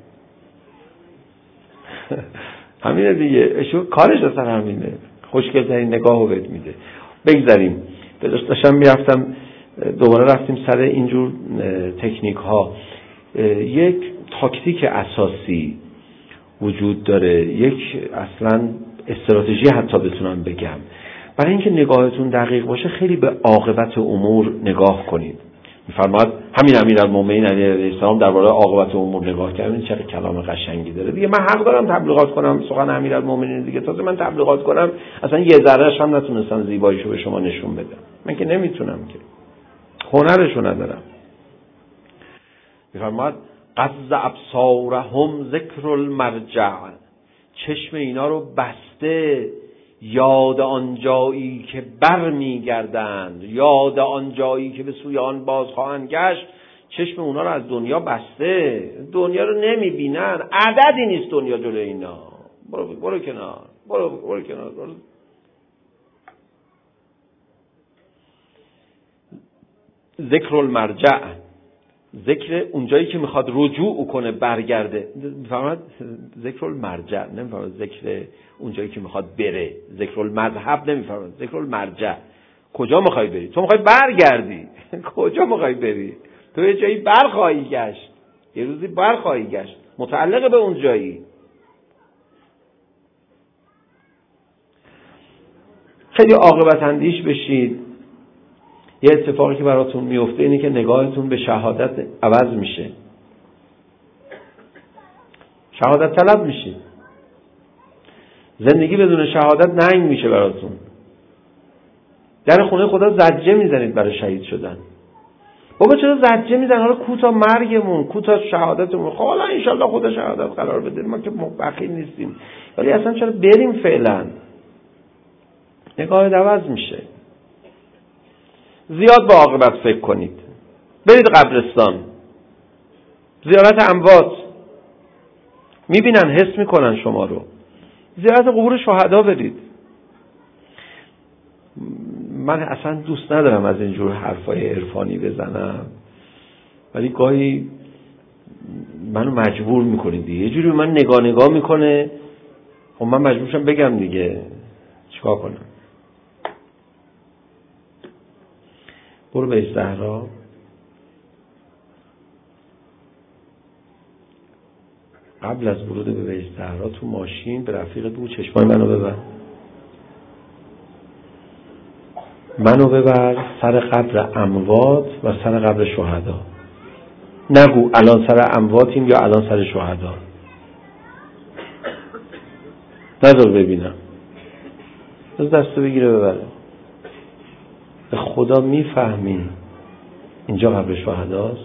[SPEAKER 3] همینه دیگه، اشو کارش اصلا همینه، خوشگل‌ترین نگاه رو بهت میده. بگذاریم. داشتم میرفتم دوباره رفتیم سر اینجور تکنیک ها. یک تاکتیک اساسی وجود داره، یک اصلا استراتژی حتی بتونم بگم. برای اینکه نگاهتون دقیق باشه خیلی به عاقبت امور نگاه کنید. میفرماید همین امیرالمومنین علیه السلام درباره عاقبت امور نگاه کردن، چه کلام قشنگی داره دیگه. من حق دارم تبلیغات کنم سخن امیرالمومنین دیگه، تازه من تبلیغات کنم اصلا یه ذره‌اش هم نتونستم زیباییشو به شما نشون بدم. من که نمیتونم، که هنرشو ندارم. میفرماید قض ابصارهم ذکر المرجع، چشم اینا رو بسته یاد آن جایی که بر میگردند، یاد آن جایی که به سوی آن باز خواهند گشت. چشم اونا رو از دنیا بسته، دنیا رو نمیبینن، عددی نیست دنیا جلوی اینا. برو کنار، برو کنار. ذکر المرجع، ذکر اونجایی که میخواد رجوع کنه، برگرده. میفهمد ذکر المرجع، نمیفهمد ذکر اونجایی که میخواد بره. ذکر المذهب نمیفهمد، ذکر المرجع. کجا میخوای بری؟ تو میخوای برگردی. کجا میخوای بری؟ تو یه جایی برخواهی گشت، یه روزی برخواهی گشت، متعلق به اون جایی. خیلی عاقبت اندیش بشید. یه اتفاقی که براتون میفته اینه که نگاهتون به شهادت عوض میشه، شهادت طلب میشید. زندگی بدون شهادت ننگ میشه براتون. در خونه خدا زجه میزنید برای شهید شدن. بابا چرا زجه میزنید؟ حالا کوتا مرگمون، کوتا شهادتمون، خب حالا انشالله خدا شهادت قرار بده، ما که بخیل نیستیم، ولی اصلا چرا بریم فعلا؟ نگاه عوض میشه. زیاد به عاقبت فکر کنید. برید قبرستان، زیارت اموات، میبینن، حس میکنن شما رو. زیارت قبور شهدا برید. من اصلا دوست ندارم از اینجور حرفای عرفانی بزنم، ولی گاهی منو مجبور میکنید دیگه. یه جوری من نگاه میکنه، خب من مجبورشم بگم دیگه، چیکار کنم؟ برو به زهرا، قبل از ورود به بیت زهرا تو ماشین به رفیقت بگو چشمای منو ببر، منو ببر سر قبر اموات و سر قبر شهدا. نگو الان سر امواتیم یا الان سر شهدا. نذار ببینم، از دستو بگیره ببره. به خدا میفهمی اینجا قبر شهداست؟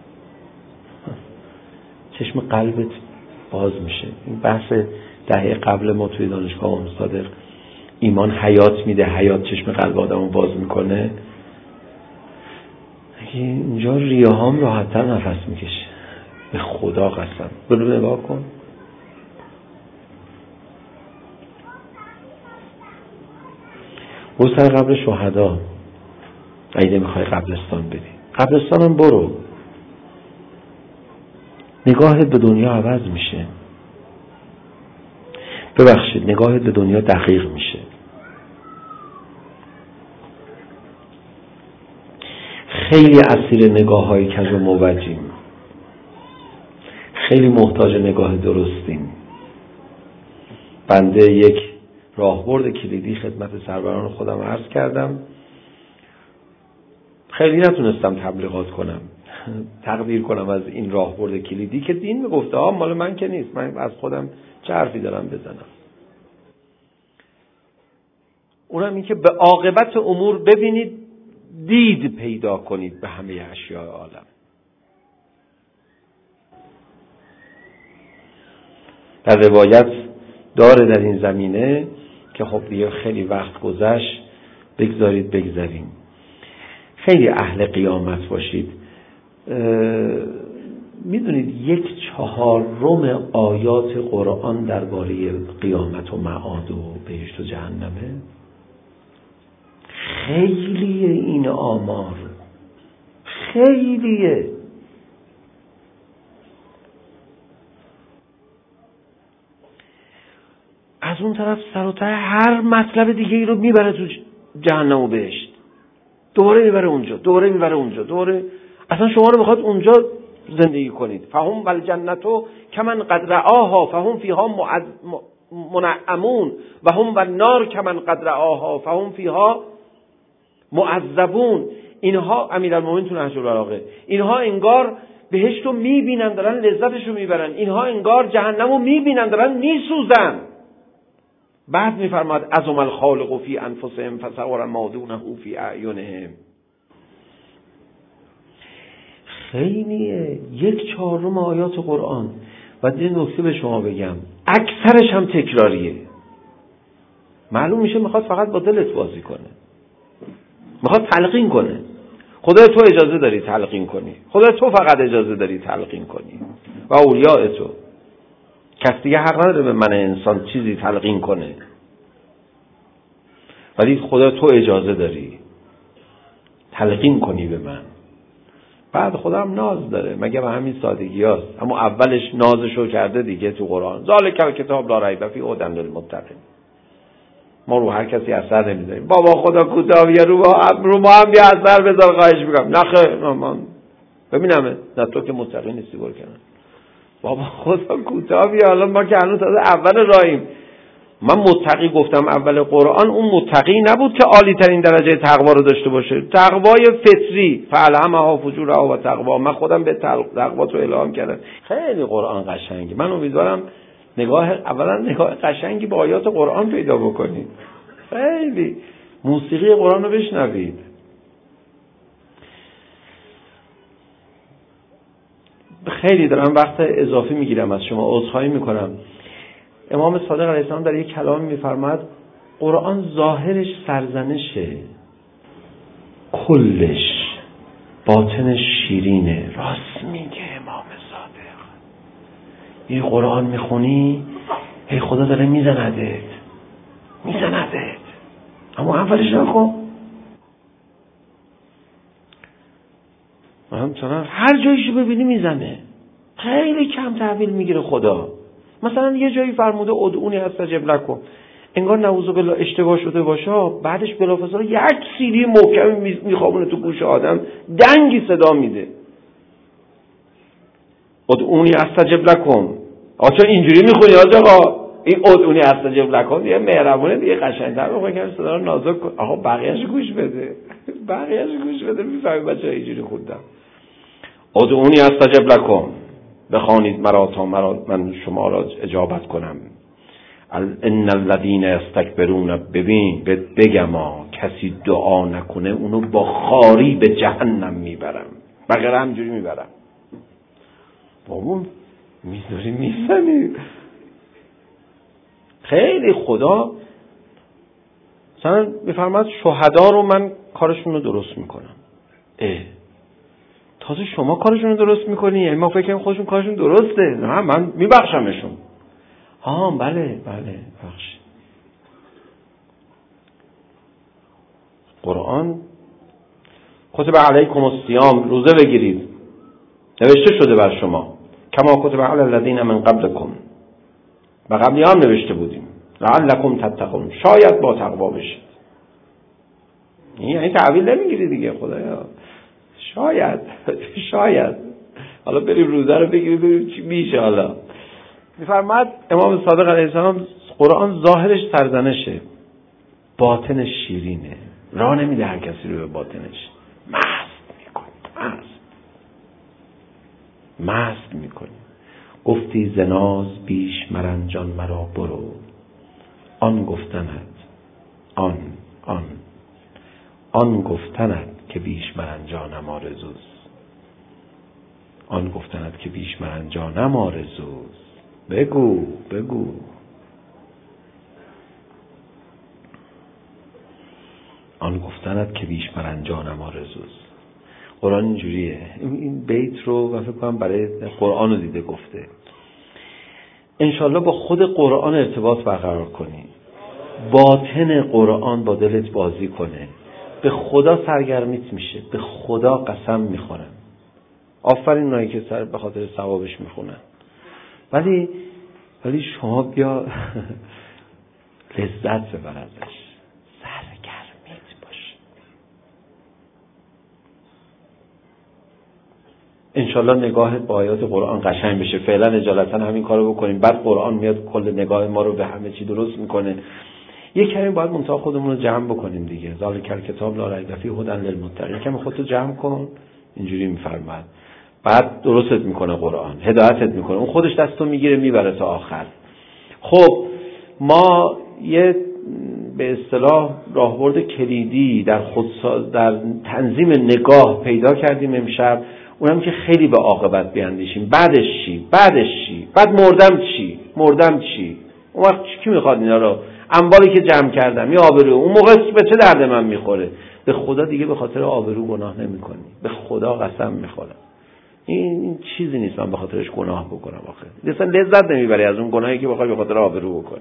[SPEAKER 3] چشم قلبت باز میشه. این بحث دهه قبل ما توی دانشگاه امام صادق، ایمان حیات میده، حیات چشم قلب آدمو باز میکنه. اینجا ریه‌هام راحت‌تر نفس میکشه، به خدا قسم. برو نگاه کن. برو سر قبر شهدا. اگه نمیخوای قبرستان بری، قبرستان هم برو. نگاهت به دنیا عوض میشه. ببخشید، نگاهت به دنیا دقیق میشه. خیلی اسیر نگاه‌های کج و موجیم، خیلی محتاج نگاه درستیم. بنده یک راهبرد کلیدی خدمت سروران خودم عرض کردم. خیلی نتونستم تبلیغات کنم، تقدیر کنم از این راهبرد کلیدی که دین میگفته مال من که نیست، من از خودم چه حرفی دارم بزنم. اونم این که به عاقبت امور ببینید، دید پیدا کنید به همه اشیاء عالم. در روایت داره در این زمینه که خب دیگه خیلی وقت گذشت، بگذاریم. خیلی اهل قیامت باشید. میدونید 1/4 آیات قرآن درباره قیامت و معاد و بهشت و جهنمه. خیلیه این آمار، خیلیه. از اون طرف سر و ته هر مطلب دیگه ای رو میبره تو جهنم و بهشت، دوباره میبره اونجا، دوباره میبره اونجا، دوباره اصلا شما رو میخواد اونجا زندگی کنید. فهم والجنتو کمن قد رآها فهم فیها منعمون و هم والنار کمن قد رآها فهم فیها معذبون. اینها امیرالمومنین تو نهج البلاغه، اینها انگار بهشت رو میبینن دارن لذتش رو میبرن، اینها انگار جهنم رو میبینن دارن میسوزن. بعد میفرماد عظم الخالق فی انفسهم فصور ما دونه فی اعینهم. خیلیه 1/4 آیات قرآن. و یه نکته به شما بگم، اکثرش هم تکراریه. معلوم میشه میخواد فقط با دلت بازی کنه، میخواد تلقین کنه. خدا تو اجازه داری تلقین کنی، خدا تو فقط اجازه داری تلقین کنی و اولیاء تو. کس دیگه حق نداره به من انسان چیزی تلقین کنه، ولی خدا تو اجازه داری تلقین کنی به من. بعد خدا هم ناز داره، مگه به همین سادگی هست. اما اولش نازشو کرده دیگه تو قرآن، ذالک کتاب لا ریب فیه هدی للمتقین. ما رو هر کسی اثر نمیذاریم. بابا خدا کوتاهیه رو ما هم بیا اثر بذار خواهش میکنم. نه خیر من ببینم نه تو که متقی نیستی برو کنن. بابا خدا کوتاهیه، حالا ما که هنوز تازه اول راهیم. من متقی گفتم اول قرآن، اون متقی نبود که عالی ترین درجه تقوا رو داشته باشه، تقوای فطری، فالهمها فجورها و تقوا. من خودم به تقوا تو الهام کردم. خیلی قرآن قشنگه. من امیدوارم اولا نگاه قشنگی به آیات قرآن پیدا بکنید. خیلی موسیقی قرآن رو بشنوید. خیلی دارم وقت اضافی میگیرم از شما، عذرخواهی میکنم. امام صادق علیه السلام در یک کلام میفرماد قرآن ظاهرش سرزنشه، کلش باطنش شیرینه. راست میگه امام صادق. این قرآن میخونی هی خدا داره میزندت، اما اولش نکن. همچنان هر جایشو ببینی میزنه، خیلی کم تحویل میگیره خدا. مثلا یه جایی فرموده ادعونی استجب لکم، انگار نعوذ بالله اشتباه شده باشه، بعدش بلافاصله یک سیلی محکمی میخوابونه تو گوش آدم، دنگی صدا میده ادعونی استجب لکم. آچه اینجوری میخونی آقا، این ادعونی استجب لکم دیگه مهربونه دیگه، قشنگ‌تر بخون که صدا رو نازک کن. آقا بقیه‌اش گوش بده میفهمی بچه‌ها اینجوری خوندم. ادعونی استجب لکم، بخوانید مرا تا من شما را اجابت کنم. ان الذين استكبرون، ببین بگم کسی دعا نکنه اونو با خاری به جهنم میبرم، بغیر همجوری میبرم. بابا میذاری میزنی. خیلی خدا مثلا میفرماد شهدا رو من کارشون رو درست میکنم. تازه شما کارشون رو درست میکنی؟ یعنی ما فکر کنیم خودشون کارشون درسته. نه من میبخشمشون. بله بخش. قرآن کتب علیکم الصیام، روزه بگیرید، نوشته شده بر شما، کما کتب علی الذین من قبلکم، و قبلی هم نوشته بودیم، لعلکم تتقون، شاید با تقوا بشید. یعنی تعویل نمیگیری دیگه خدایا، شاید حالا بریم روزه رو بگیریم ببینیم چی میشه. حالا میفرماد امام صادق علیه السلام قرآن ظاهرش سرزنشه، باطنش شیرینه. راه نمیده هر کسی رو به باطنش. مست میکنی. گفتی زناز بیش مرنجان مرا برو، آن گفتنت آن گفتنت که بیش مرنجانم آرزوست، آن گفتنت که بیش مرنجانم آرزوست. بگو آن گفتنت که بیش مرنجانم آرزوست. قرآن اینجوریه. این بیت رو و فکر کنم برای قرآن رو دیده گفته. انشالله با خود قرآن ارتباط برقرار کنی، باطن قرآن با دلت بازی کنه، به خدا سرگرمیت میشه. به خدا قسم میخورم. آفرین اونایی که به خاطر ثوابش میخونن. ولی شما بیا لذت ببر ازش، سرگرمیت باش. انشالله نگاهت با آیات قرآن قشنگ بشه. فعلا اجالتا همین کارو بکنیم، بعد قرآن میاد کل نگاه ما رو به همه چی درست میکنه. یک کمی باید منتها خودمون رو جمع بکنیم دیگه. ذالک الکتاب لا ریب فیه هدی للمتقین. کمی خودتو جمع کن، اینجوری میفرماد. بعد درستت میکنه قرآن، هدایتت میکنه، اون خودش دستو میگیره میبره تا آخر. خب ما یه به اصطلاح راهبرد کلیدی در تنظیم نگاه پیدا کردیم امشب، اونم که خیلی به عاقبت بیاندیشیم. بعدش چی؟ بعد مردم چی؟ اون وقت کی میخواد اینا رو؟ اموالی که جمع کردم، یا آبرو، اون موقع به چه درد من میخوره؟ به خدا دیگه به خاطر آبرو گناه نمیکنی. به خدا قسم میخورم این چیزی نیست من به خاطرش گناه بکنم. آخه اصلا لذت نمیبری از اون گناهی که بخوای به خاطر آبرو بکنی.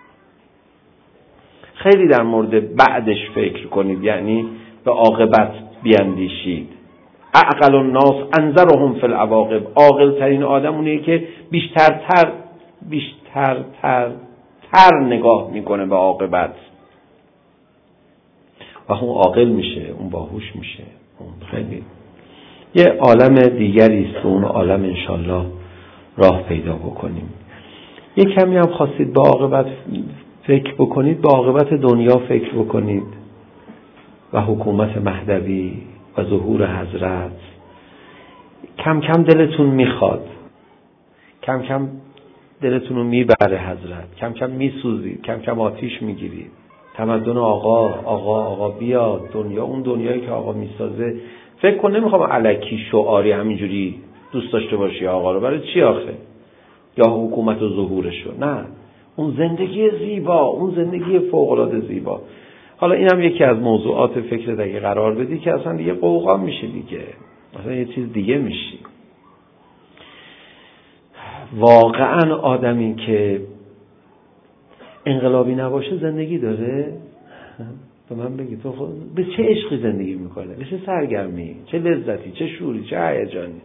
[SPEAKER 3] خیلی در مورد بعدش فکر کنید، یعنی به عاقبت بیاندیشید. اعقل الناس انظرهم فی العواقب. عاقل ترین آدم اونیه که بیشتر نگاه میکنه به عاقبت و اون عاقل میشه، اون باهوش میشه. اون خیلی یه عالم دیگری است، اون عالم انشالله راه پیدا بکنیم. یه کمی هم خواستید به عاقبت فکر بکنید، به عاقبت دنیا فکر بکنید و حکومت مهدوی و ظهور حضرت. کم کم دلتون میخواد، کم کم دلتون رو میبره حضرت، کم کم میسوزید، کم کم آتیش میگیرید. تمدن آقا بیاد. دنیا اون دنیایی که آقا میسازه. فکر کن نمیخوام الکی شعاری همینجوری دوست داشته باشی آقا رو. برای چی آخه؟ یا حکومت و ظهورش رو. نه، اون زندگی زیبا، اون زندگی فوق‌العاده زیبا. حالا اینم یکی از موضوعات فکر دیگه قرار بدی که اصلا دیگه قوقا میشه دیگه، اصلا یه چیز دیگه میشی. واقعا آدمی که انقلابی نباشه زندگی داره؟ به من بگی تو خود به چه عشقی زندگی میکنه؟ به چه سرگرمی، چه لذتی، چه شوری، چه هیجانی؟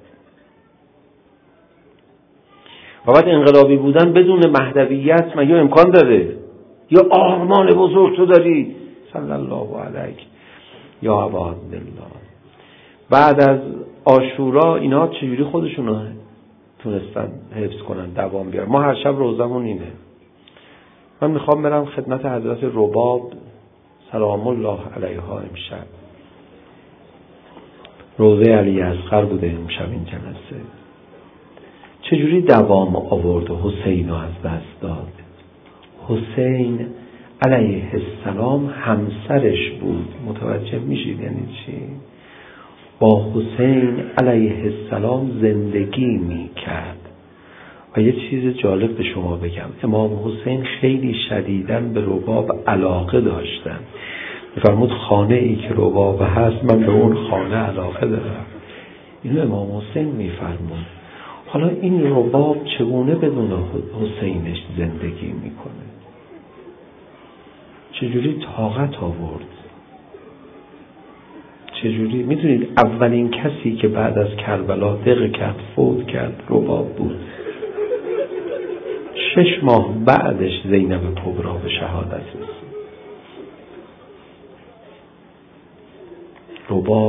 [SPEAKER 3] و بعد انقلابی بودن بدون مهدویت مگه امکان داره؟ یا آرمان بزرگ تو داری؟ صلی الله علیک یا عباد الله. بعد از عاشورا اینا چجوری خودشونو تونستن حفظ کنن، دوام بیارن؟ ما هر شب روزمون اینه. من میخوام برم خدمت حضرت رباب سلام الله علیها امشب. روزه علی اصغر بوده امشب این جلسه. چجوری دوام آورد و حسین رو از دست داد؟ حسین علیه السلام همسرش بود. متوجه میشید یعنی چی؟ با حسین علیه السلام زندگی میکرد. و یه چیز جالب به شما بگم، امام حسین خیلی شدیداً به رباب علاقه داشتن. میفرمود خانه ای که رباب هست من به اون خانه علاقه دارم. اینو امام حسین میفرمود. حالا این رباب چگونه بدون حسینش زندگی میکنه؟ چجوری طاقت آورد؟ چجوری؟ میدونید اولین کسی که بعد از کربلا دق کرد، فوت کرد، رباب بود. 6 ماه بعدش زینب کبرا به شهادت رسید. رباب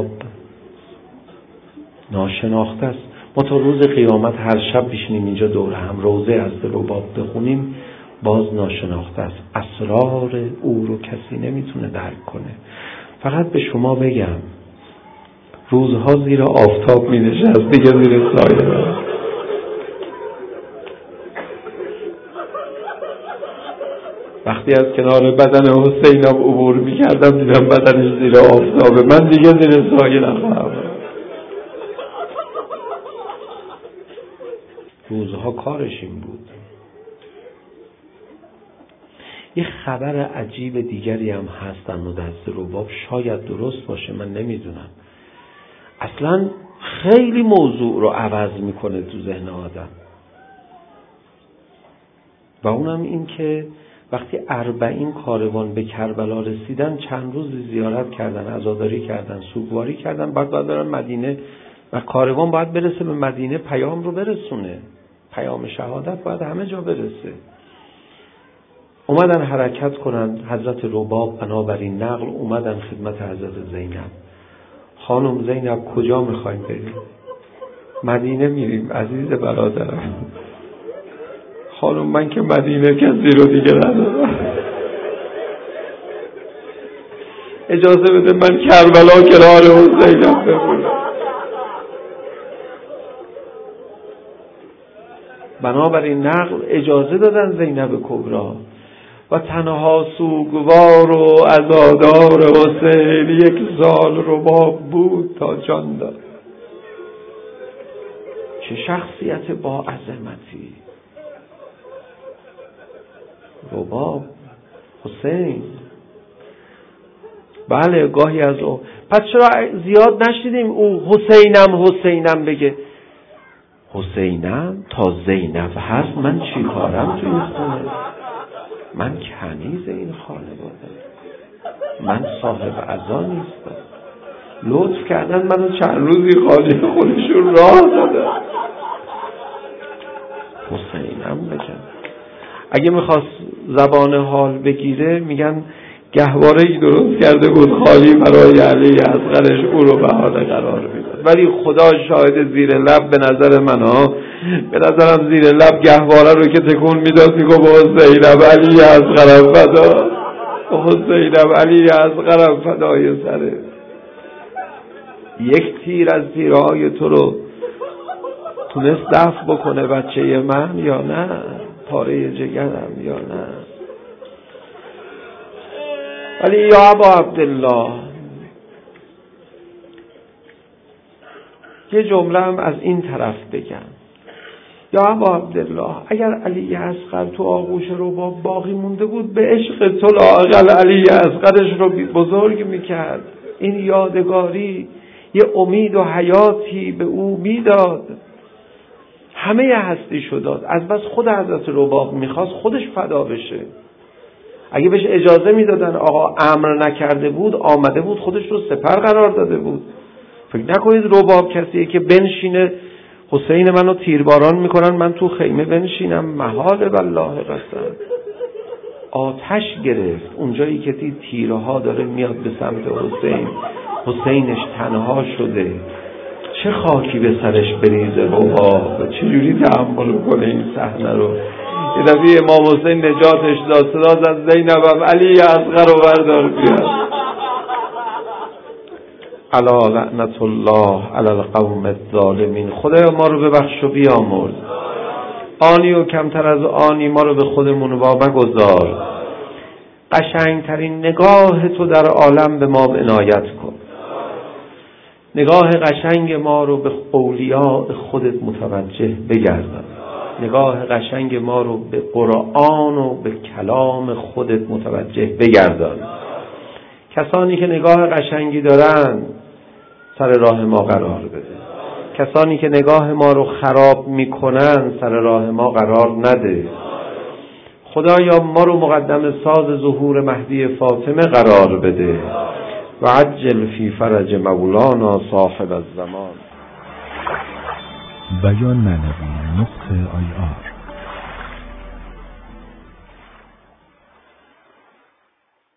[SPEAKER 3] ناشناخته است. ما تا روز قیامت هر شب بشینیم اینجا دور هم روزه از رباب بخونیم، باز ناشناخته است. اسرار او رو کسی نمیتونه درک کنه. فقط به شما بگم روزها زیر آفتاب می نشست، دیگه زیر سایه. وقتی از کنار بدن حسینم عبور می کردم دیدم بدنش زیر آفتابه، من دیگه زیر سایه نخواهم. روزها کارش این بود. یه خبر عجیب دیگری هم هست در مورد رباب، شاید درست باشه، من نمیدونم. اصلا خیلی موضوع رو عوض میکنه تو ذهن آدم. و اونم این که وقتی 40 کاروان به کربلا رسیدن، چند روز زیارت کردن، عزاداری کردن، سوگواری کردن، بعد برن مدینه و کاروان باید برسه به مدینه، پیام رو برسونه، پیام شهادت باید همه جا برسه. اومدن حرکت کنن. حضرت رباب بنابراین نقل اومدن خدمت حضرت زینب. خانم زینب کجا میخوایم بریم؟ مدینه میریم عزیز برادرم. خانم من که مدینه کسی رو دیگه ندارم، اجازه بده من کربلا کنار حسینم بمونم. بنابراین نقل اجازه دادن زینب کبرا و تنها سوگوار و عزادار حسین 1 سال رباب بود تا جان داد. چه شخصیت با عظمتی رباب حسین. بله گاهی از او. پس چرا زیاد نشنیدیم او حسینم بگه؟ حسینم تا زینب هست من چی کارم توی این خونه؟ من کنیز این خانواده، من صاحب عزا نیستم. لطف کردن منو چند روزی خالی خودشون راه دادن. حسینم بگم. اگه میخواست زبان حال بگیره میگن گهواره‌ای درست کرده بود خالی برای علی اصغرش، او رو بهانه قرار میداد. ولی خدا شاهد زیر لب به نظر من به نظرم زیر لب گهواره رو که تکون میداد میگو با حسینم علی اصغرم فدا، حسینم علی اصغرم فدای سره. یک تیر از تیرهای تو رو تونست دفع بکنه بچه من یا نه؟ پاره جگرم یا نه؟ ولی یا ابا عبدالله یه جمله هم از این طرف بگم. یا ابا عبدالله اگر علی اصغر تو آغوش رباب باقی مونده بود به عشق تو لااقل علی اصغرش رو بزرگ میکرد. این یادگاری یه امید و حیاتی به او میداد. همه هستی شداد. از بس خود حضرت رباب میخواست خودش فدا بشه. اگه بهش اجازه میدادن آقا امر نکرده بود، آمده بود خودش رو سپر قرار داده بود. فکر نکنید رباب کسیه که بنشینه حسین منو تیرباران میکنن من تو خیمه بنشینم. محال والله قسم. آتش گرفت اونجایی که تیرها داره میاد به سمت حسین. حسینش تنها شده. چه خاکی به سرش بریزه رباب، چجوری تحمل کنه این صحنه رو. یه دفعه امام حسین نجاتش داد، صدا زد زینبم علی اصغر رو بردار بیاد. الا لعنت الله علی القوم الظالمین. خدایا ما رو ببخش و بیامرز. آنی و کمتر از آنی ما رو به خودمون واگذار. قشنگترین نگاه تو در عالم به ما عنایت کن. نگاه قشنگ ما رو به اولیاء خودت متوجه بگردان. نگاه قشنگ ما رو به قرآن و به کلام خودت متوجه بگردان. کسانی که نگاه قشنگی دارن سر راه ما قرار بده. کسانی که نگاه ما رو خراب میکنن سر راه ما قرار نده. خدایا ما رو مقدم ساز ظهور مهدی فاطمه قرار بده. و عجل فی فرج مولانا صاحب الزمان.
[SPEAKER 4] بیان معنوی .ir